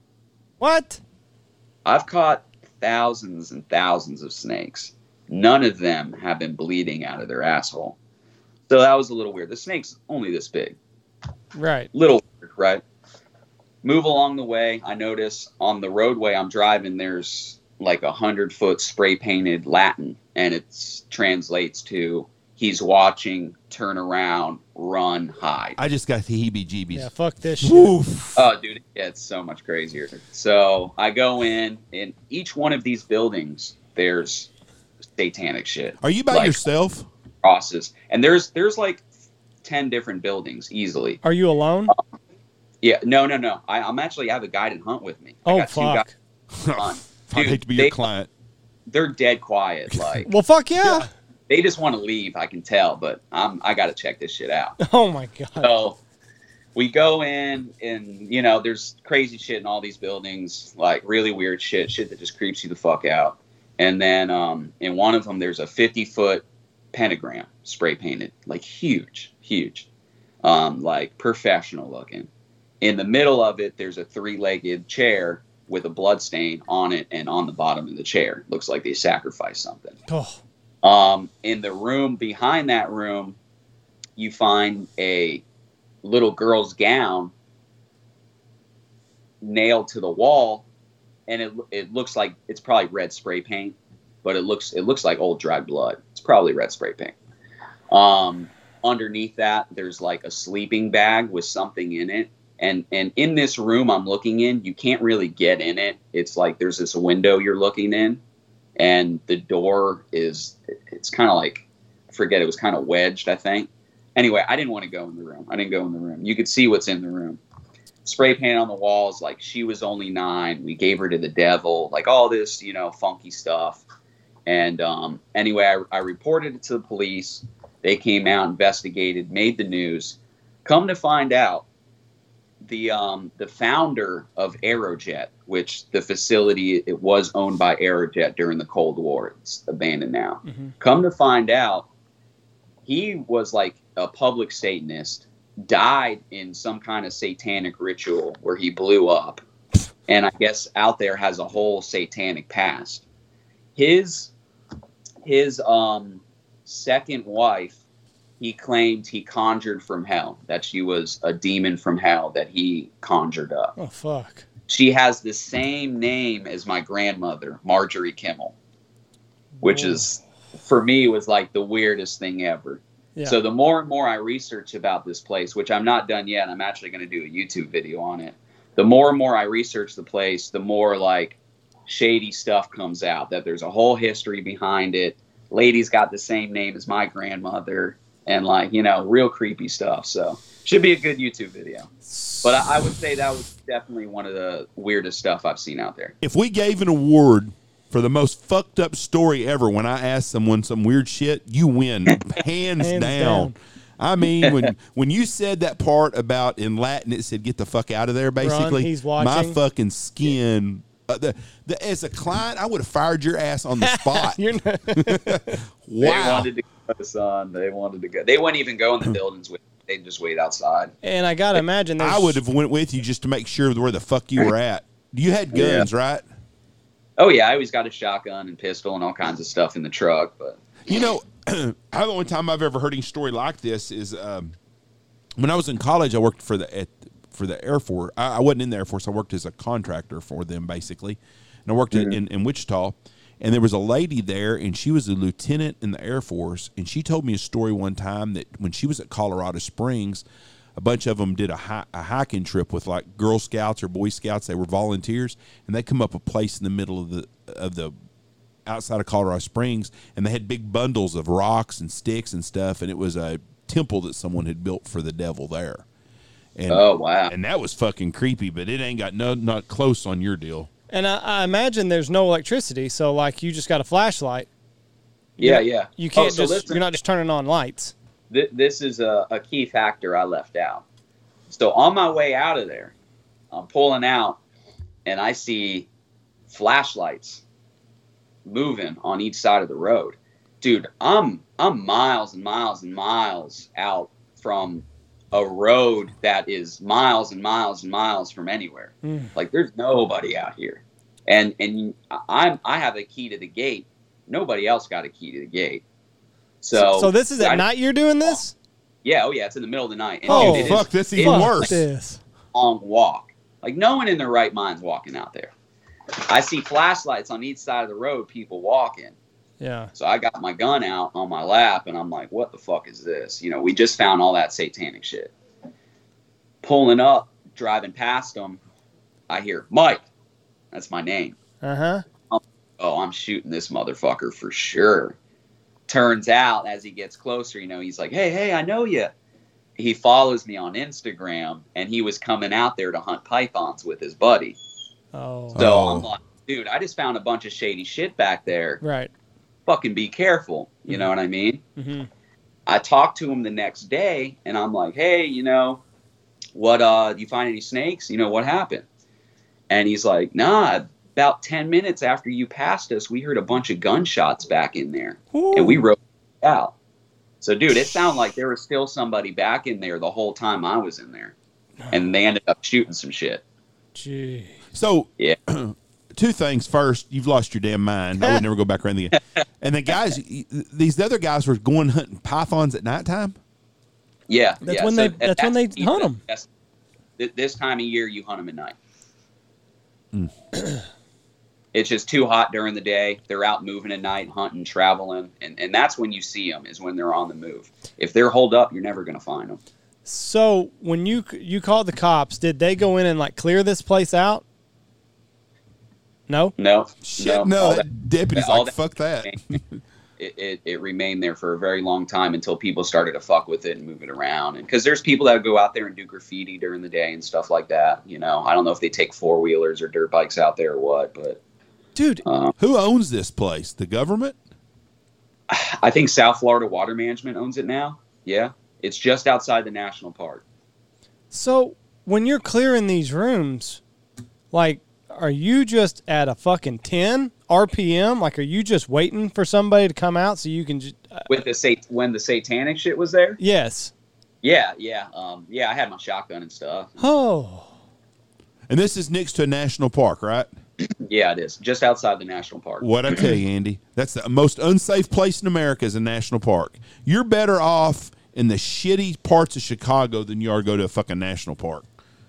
What?
I've caught thousands and thousands of snakes. None of them have been bleeding out of their asshole. So that was a little weird. The snake's only this big.
Right.
Little weird, right? Move along the way. I notice on the roadway I'm driving, there's like a hundred foot spray painted Latin. And it translates to, he's watching, turn around, run, hide.
I just got the heebie-jeebies.
Yeah, fuck this shit.
Oof.
Oh, dude, yeah, it's so much crazier. So I go in, in each one of these buildings, there's satanic shit.
Are you by
like
yourself?
Crosses, and there's there's like ten different buildings easily.
Are you alone?
Um, yeah, no, no, no. I, I'm actually I have a guided hunt with me. I
oh
got
fuck!
Two guys
I'd
Dude,
hate to be
they,
your client.
They're dead quiet. Like,
Well, fuck yeah.
they just want to leave. I can tell, but I'm I got to check this shit out.
Oh my god.
So we go in, and you know, there's crazy shit in all these buildings, like really weird shit, shit that just creeps you the fuck out. And then um, in one of them, there's a fifty foot pentagram spray painted, like huge, huge, um, like professional looking. In the middle of it, there's a three legged chair with a blood stain on it, and on the bottom of the chair, looks like they sacrificed something.
Oh.
Um, in the room behind that room, you find a little girl's gown nailed to the wall. And it it looks like it's probably red spray paint, but it looks it looks like old dried blood. It's probably red spray paint. Um, underneath that, there's like a sleeping bag with something in it. And and in this room I'm looking in, you can't really get in it. It's like there's this window you're looking in, and the door is it's kind of like I forget it was kind of wedged, I think. Anyway, I didn't want to go in the room. I didn't go in the room. You could see what's in the room. Spray paint on the walls, like she was only nine. We gave her to the devil, like all this, you know, funky stuff. And um, anyway, I, I reported it to the police. They came out, investigated, made the news. Come to find out, the um, the founder of Aerojet, which the facility, it was owned by Aerojet during the Cold War. It's abandoned now.
Mm-hmm.
Come to find out, he was like a public Satanist, died in some kind of satanic ritual where he blew up, and I guess out there has a whole satanic past. His his um second wife, he claimed he conjured from hell, that she was a demon from hell that he conjured up.
Oh fuck.
She has the same name as my grandmother, Marjorie Kimmel, which
Whoa.
is for me was like the weirdest thing ever.
Yeah.
So the more and more I research about this place, which I'm not done yet, I'm actually going to do a YouTube video on it. The more and more I research the place, the more like shady stuff comes out, that there's a whole history behind it. Lady's got the same name as my grandmother, and like, you know, real creepy stuff. So should be a good YouTube video. But I, I would say that was definitely one of the weirdest stuff I've seen out there.
If we gave an award for the most fucked up story ever, when I ask someone some weird shit, you win. Hands,
Hands
down.
down.
I mean, when when you said that part about in Latin, it said "get the fuck out of there." Basically,
he's
my
watching.
fucking skin. Uh, the, the as a client, I would have fired your ass on the spot.
You're not,
They
Wow.
wanted to go, son. They wanted to go. They wouldn't even go in the buildings with. They'd just wait outside.
and I gotta imagine there's
I would have went with you just to make sure where the fuck you were at. You had guns, right?
Oh yeah, I always got a shotgun and pistol and all kinds of stuff in the truck. But
You know, the only time I've ever heard any story like this is um, when I was in college. I worked for the at, for the Air Force. I, I wasn't in the Air Force. I worked as a contractor for them, basically, and I worked
Mm-hmm.
in, in Wichita. And there was a lady there, and she was a lieutenant in the Air Force. And she told me a story one time that when she was at Colorado Springs, a bunch of them did a, hi- a hiking trip with like Girl Scouts or Boy Scouts. They were volunteers, and they come up a place in the middle of the of the outside of Colorado Springs, and they had big bundles of rocks and sticks and stuff, and it was a temple that someone had built for the devil there. And,
oh wow,
and that was fucking creepy, but it ain't got no not close on your deal.
And I, I imagine there's no electricity, so like you just got a flashlight.
yeah, yeah.
You can't
Oh, so
just.
listen,
You're not just turning on lights.
th- this is a, a key factor I left out. So on my way out of there, I'm pulling out, and I see flashlights moving on each side of the road. Dude, I'm I'm miles and miles and miles out from a road that is miles and miles and miles from anywhere.
Mm.
Like there's nobody out here, and and I'm I have a key to the gate. Nobody else got a key to the gate. So
so this is at
I-
night you're doing this?
Yeah, oh yeah, it's in the middle of the night. And
Oh,
dude, it is
fuck, that's even
it is
worse.
This.
a long walk. Like no one in their right mind's walking out there. I see flashlights on each side of the road, people walking.
Yeah.
So I got my gun out on my lap, and I'm like, what the fuck is this? You know, we just found all that satanic shit. Pulling up, driving past them, I hear, Mike. That's my name.
Uh huh.
Oh, I'm shooting this motherfucker for sure. Turns out, as he gets closer, you know, he's like, hey, hey, I know you. He follows me on Instagram, and he was coming out there to hunt pythons with his buddy.
Oh.
So
Oh.
I'm like, dude, I just found a bunch of shady shit back there.
Right.
Fucking be careful. You know what I mean?
Mm-hmm.
I talked to him the next day, and I'm like, hey, you know, what, uh, you find any snakes? You know, what happened? And he's like, nah, about ten minutes after you passed us, we heard a bunch of gunshots back in there, and we wrote it out. So, dude, it sounded like there was still somebody back in there the whole time I was in there, and they ended up shooting some shit.
Gee.
So,
Yeah.
two things. First, you've lost your damn mind. I would never go back around the. And the guys, these other guys were going hunting pythons at nighttime.
Yeah,
That's
yeah.
when
So
they- that's when they
the-
hunt 'em.
that's- th- This time of year, you hunt them at night.
Mm.
It's just too hot during the day. They're out moving at night, hunting, traveling, and, and that's when you see them, is when they're on the move. If they're holed up, you're never going to find them.
So when you you called the cops, did they go in and like clear this place out? No.
No,
Shit, no.
all
that deputy's
all
like,
that-
fuck that.
It, it, it remained there for a very long time until people started to fuck with it and move it around. And because there's people that go out there and do graffiti during the day and stuff like that. You know, I don't know if they take four wheelers or dirt bikes out there or what, but
Dude,
um,
Who owns this place? The government?
I think South Florida Water Management owns it now. Yeah, it's just outside the national park.
so when you're clearing these rooms, like, are you just at a fucking ten R P M? Like, are you just waiting for somebody to come out so you can just? Uh,
With the sat- when the satanic shit was there.
yes.
Yeah, yeah, um, yeah. I had my shotgun and stuff.
Oh.
And this is next to a national park, right?
Yeah, it is just outside the national park.
What I tell you, Andy, that's the most unsafe place in America is a national park. You're better off in the shitty parts of Chicago than you are to go to a fucking national park.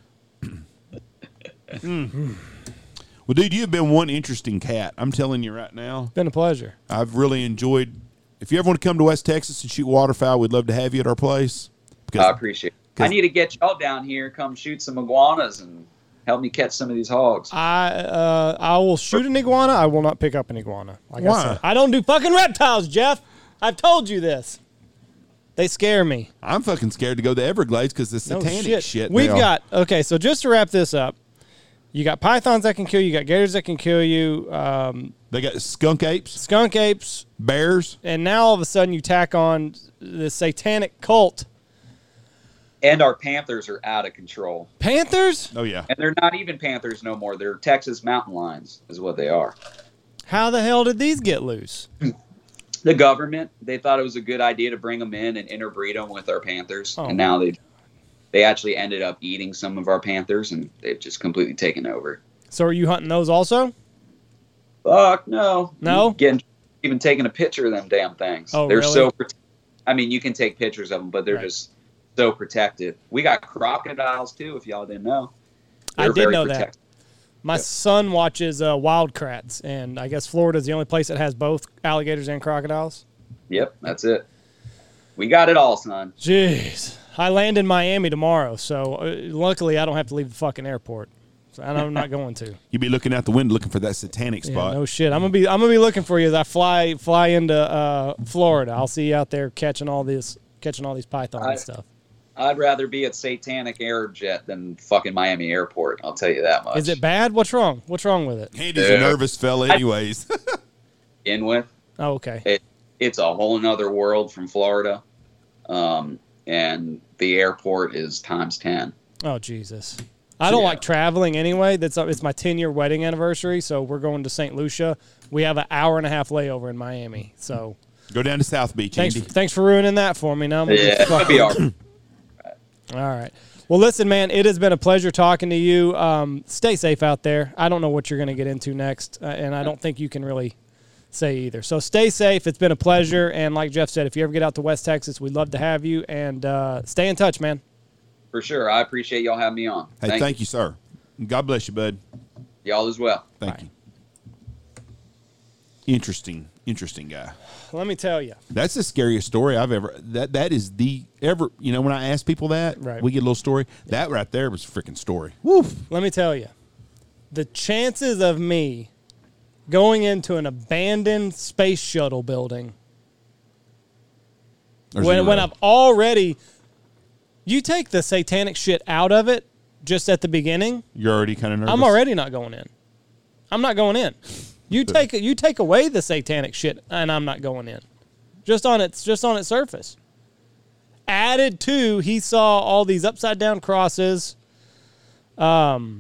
Well, dude, you have been one interesting cat. I'm telling you right now.
Been a pleasure.
I've really enjoyed. If you ever want to come to West Texas and shoot waterfowl, we'd love to have you at our place.
I appreciate it. I need to get y'all down here, come shoot some iguanas and help me catch some of these hogs.
I uh, I will shoot an iguana. I will not pick up an iguana. Like
Why?
I said, I don't do fucking reptiles, Jeff. I've told you this. They scare me.
I'm fucking scared to go to the Everglades because the
No
satanic
shit.
shit.
We've
they all-
got okay. So just to wrap this up, you got pythons that can kill you. You got gators that can kill you. Um,
They got skunk apes,
skunk apes,
bears.
and now all of a sudden you tack on the satanic cult.
And our panthers are out of control.
Panthers?
Oh yeah.
And they're not even panthers no more. They're Texas mountain lions is what they are.
How the hell did these get loose?
The government, they thought it was a good idea to bring them in and interbreed them with our panthers.
Oh.
And now they they actually ended up eating some of our panthers, and they've just completely taken over.
So are you hunting those also?
Fuck no.
No?
You Getting even taking a picture of them damn things.
Oh,
They're
really?
so. prote- I mean, you can take pictures of them, but they're
Right.
just so protected. We got crocodiles too, if y'all didn't know.
I
They're
did
very
know
protected.
that. My
Yep.
son watches uh, Wildcrats, and I guess Florida's the only place that has both alligators and crocodiles.
Yep, that's it. We got it all, son.
Jeez. I land in Miami tomorrow, so uh, luckily I don't have to leave the fucking airport. So and I'm not going to.
You'd be looking out the window looking for that satanic
Yeah,
spot.
no shit. I'm gonna be I'm gonna be looking for you as I fly fly into uh, Florida. I'll see you out there catching all this catching all these pythons
I-
and stuff.
I'd rather be at Satanic Airjet than fucking Miami Airport. I'll tell you that much.
Is it bad? What's wrong? What's wrong with it?
Andy's
Yeah.
a nervous fella, anyways.
In with?
Oh, okay.
It, it's a whole nother world from Florida, um, and the airport is times ten.
Oh Jesus. I don't
Yeah.
like traveling anyway. That's it's my ten year wedding anniversary, so we're going to Saint Lucia. We have an hour and a half layover in Miami. So
Go down to South Beach,
thanks
Andy.
thanks for ruining that for me. Now I'm gonna be
Yeah, it'll
fucking-
be all right.
All right. Well, listen, man, it has been a pleasure talking to you. Um, stay safe out there. I don't know what you're going to get into next, uh, and I don't think you can really say either. So stay safe. It's been a pleasure. And like Jeff said, if you ever get out to West Texas, we'd love to have you. And uh, stay in touch, man.
For sure. I appreciate y'all having me on.
Hey,
Thank,
thank you, sir. God bless you, bud.
you. Y'all as well.
Thank
Bye.
you. Interesting, interesting guy.
Let me tell you.
That's the scariest story I've ever. That that is the ever. You know, when I ask people that,
Right.
we get a little story. That right there was a freaking story. Woof.
Let me tell you. The chances of me going into an abandoned space shuttle building
There's
when,
zero.
when I've already, you take the satanic shit out of it just at the beginning,
You're already kind of nervous.
I'm already not going in. I'm not going in. You take you take away the satanic shit, and I'm not going in. Just on its just on its surface. Added to, he saw all these upside down crosses. Um.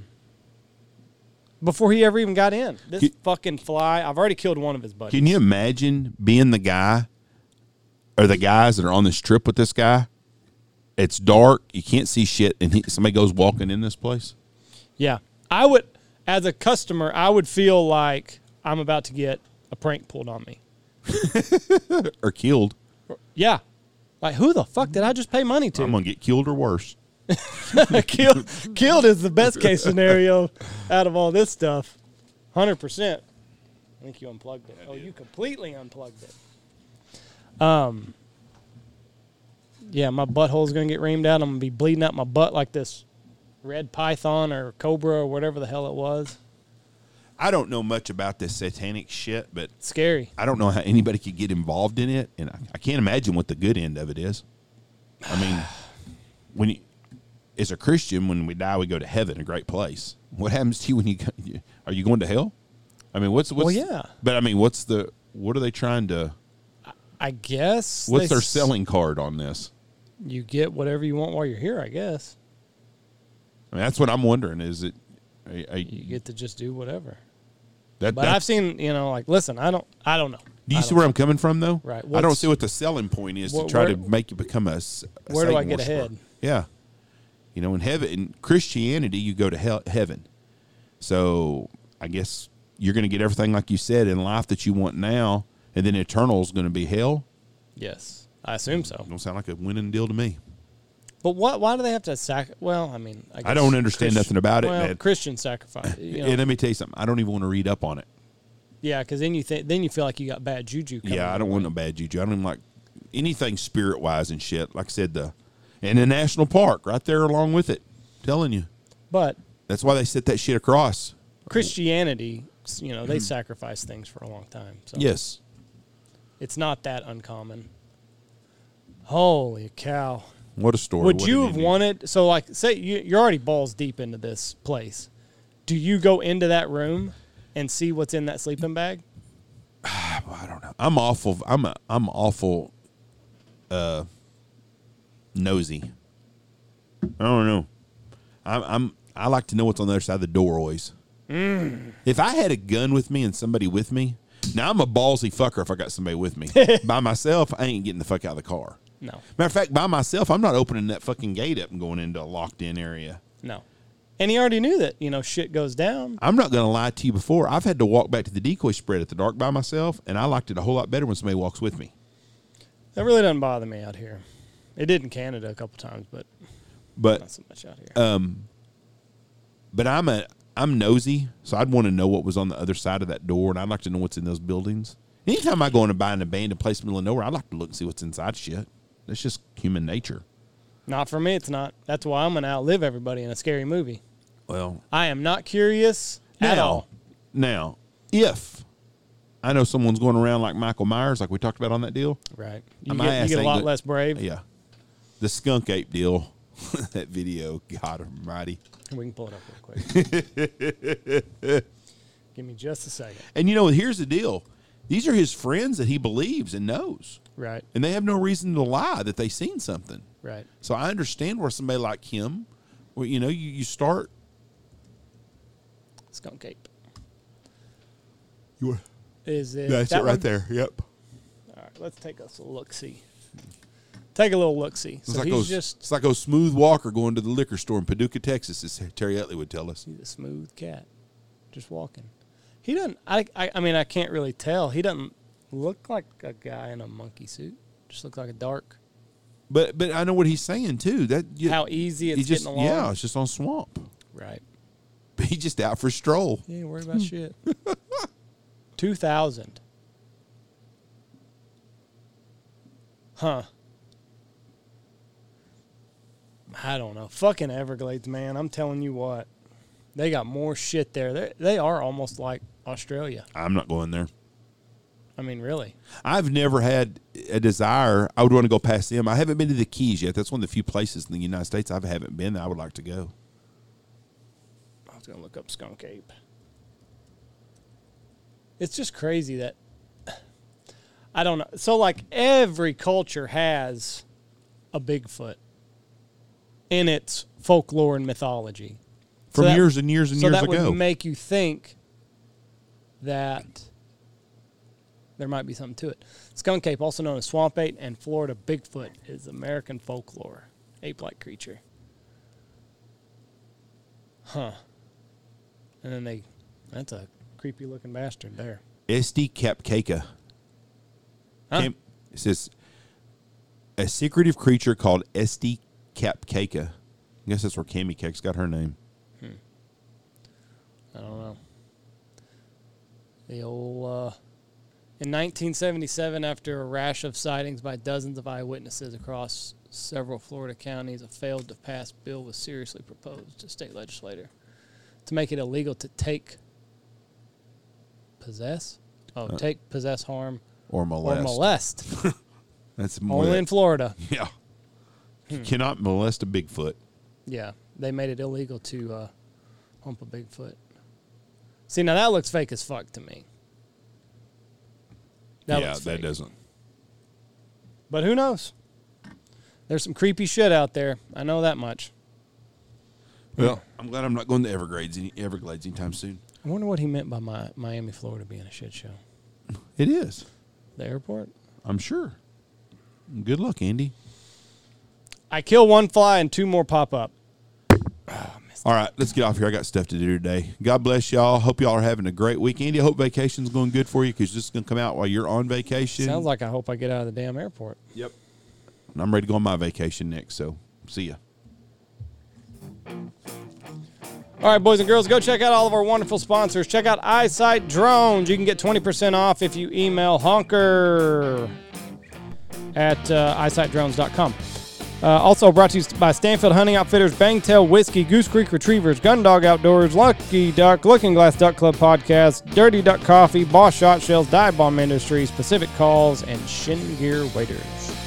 Before he ever even got in, this
Can-
fucking fly. I've already killed one of his buddies.
Can you imagine being the guy or the guys that are on this trip with this guy? It's dark. You can't see shit, and he, somebody goes walking in this place.
Yeah, I would, as a customer, I would feel like I'm about to get a prank pulled on me.
Or killed.
Yeah, like who the fuck did I just pay money to?
I'm gonna get killed or worse.
killed, killed is the best case scenario out of all this stuff. one hundred percent. I think you unplugged it. Oh, you completely unplugged it. Um. Yeah, my butthole's going to get reamed out. I'm going to be bleeding out my butt like this red python or cobra or whatever the hell it was.
I don't know much about this satanic shit, but
It's scary.
I don't know how anybody could get involved in it, and I, I can't imagine what the good end of it is. I mean, when you, as a Christian, when we die, we go to heaven, a great place. What happens to you when you go, you- are you going to hell? I mean, what's what's?
Well, yeah.
But I mean, what's the what are they trying to?
I guess.
What's
they
their
s-
selling card on this?
You get whatever you want while you're here, I guess.
I mean, that's what I'm wondering. Is it? Are, are,
You get to just do whatever.
that,
But
that's-
I've seen, you know, like, listen, I don't, I don't know.
Do you
I
see
don't
where I'm coming from, though?
Right.
I don't
What's-
see what the selling point is
Wh-
to try
where-
to make you become a. s- a
Where do I
Satan
get
worshiper.
ahead?
Yeah. You know, in heaven, in Christianity, you go to hell, heaven. So I guess you're going to get everything like you said in life that you want now, and then eternal is going to be hell.
Yes, I assume so.
Don't sound like a winning deal to me.
But what? Why do they have to sac? Well, I mean, I, guess
I don't understand
Christ-
nothing about it,
well,
man.
Christian sacrifice. You know,
And let me tell you something. I don't even want to read up on it.
yeah, because then you think, then you feel like you got bad juju. Coming
Yeah, I
your
don't
way.
want no bad juju. I don't even like anything spirit wise and shit. Like I said, the and the national park right there along with it. telling you.
But
That's why they set that shit across.
Christianity, you know, they sacrifice things for a long time. So
Yes.
it's not that uncommon. Holy cow.
What a story.
Would
What
you
an
have
ending.
wanted, so like, say you, you're already balls deep into this place. Do you go into that room and see what's in that sleeping bag?
I don't know. I'm awful. I'm a, I'm awful uh, nosy. I don't know. I'm, I'm I like to know what's on the other side of the door always.
Mm.
If I had a gun with me and somebody with me, now I'm a ballsy fucker if I got somebody with me. By myself, I ain't getting the fuck out of the car.
No,
Matter of fact, by myself, I'm not opening that fucking gate up and going into a locked in area.
no. And he already knew that, you know, shit goes down.
I'm not going to lie to you before. I've had to walk back to the decoy spread at the dark by myself, and I liked it a whole lot better when somebody walks with me.
That really doesn't bother me out here. It did in Canada a couple times, but,
but
not so much out here.
Um, but I'm a I'm nosy, so I'd want to know what was on the other side of that door, and I'd like to know what's in those buildings. Anytime I go in and buy an abandoned place in the middle of nowhere, I'd like to look and see what's inside shit. That's just human nature.
Not for me, it's not. That's why I'm going to outlive everybody in a scary movie.
Well,
I am not curious
now,
at all.
Now, if I know someone's going around like Michael Myers, like we talked about on that deal.
Right. You
My
get,
ass
you get a
ain't
lot
good.
less brave.
Yeah. The skunk ape deal, that video, God almighty.
We can pull it up real quick. Give me just a second.
And, you know, here's the deal. These are his friends that he believes and knows.
Right.
And they have no reason to lie that they've seen something.
Right.
So I understand where somebody like him, where, you know, you, you start.
Skunk ape.
You were,
Is it
that's
that
it right
one?
there. Yep.
All right, let's take us a look-see. Take a little look-see.
It's
So
like
he's
those,
just
it's like a smooth walker going to the liquor store in Paducah, Texas, as Terry Utley would tell us.
he's a smooth cat, just walking. He doesn't. I, I. I mean, I can't really tell. He doesn't look like a guy in a monkey suit. Just looks like a dark.
But but I know what he's saying too. That you,
How easy it's
he just
getting along.
yeah, it's just on swamp.
Right.
He's just out for a stroll.
He ain't worried about shit. Two thousand. Huh. I don't know. Fucking Everglades, man. I'm telling you what. They got more shit there. They they are almost like Australia.
I'm not going there.
I mean, really.
I've never had a desire. I would want to go past them. I haven't been to the Keys yet. That's one of the few places in the United States I haven't been that I would like to go.
I was going to look up Skunk Ape. It's just crazy that, I don't know. So, like, every culture has a Bigfoot in its folklore and mythology.
From
So that-
years and years and
so
years
that
ago.
would make you think that there might be something to it. Skunk ape, also known as swamp ape, and Florida Bigfoot, is American folklore. Ape-like creature. Huh. And then they, that's a creepy-looking bastard there.
Esty Kapkaka.
Huh?
Cam- It says, a secretive creature called Esty Kapkaka. I guess that's where Cammy Cake's got her name.
I don't know. The old, uh, in nineteen seventy-seven, after a rash of sightings by dozens of eyewitnesses across several Florida counties, a failed to pass bill was seriously proposed to state legislator to make it illegal to take, possess? Oh,
Uh,
take, possess, harm,
Or molest.
or molest.
That's more
Only
that-
in Florida.
Yeah. You cannot molest a Bigfoot.
Yeah, they made it illegal to uh, hump a Bigfoot. See, now that looks fake as fuck to me. That
yeah,
looks
that
fake.
doesn't.
But who knows? There's some creepy shit out there. I know that much.
Well, I'm glad I'm not going to Everglades, any, Everglades anytime soon.
I wonder what he meant by my, Miami, Florida being a shit show.
It is.
The airport?
I'm sure. Good luck, Andy.
I kill one fly and two more pop up.
All right, let's get off here. I got stuff to do today. God bless y'all. Hope y'all are having a great week. Andy, I hope vacation's going good for you because this is going to come out while you're on vacation.
Sounds like I hope I get out of the damn airport.
Yep. And I'm ready to go on my vacation next, so see ya.
All right, boys and girls, go check out all of our wonderful sponsors. Check out Eyesight Drones. You can get twenty percent off if you email honker at uh, eyesight drones dot com. Uh, also brought to you by Stanfield Hunting Outfitters, Bangtail Whiskey, Goose Creek Retrievers, Gun Dog Outdoors, Lucky Duck, Looking Glass Duck Club Podcast, Dirty Duck Coffee, Boss Shot Shells, Dive Bomb Industries, Pacific Calls, and Shin Gear Waiters.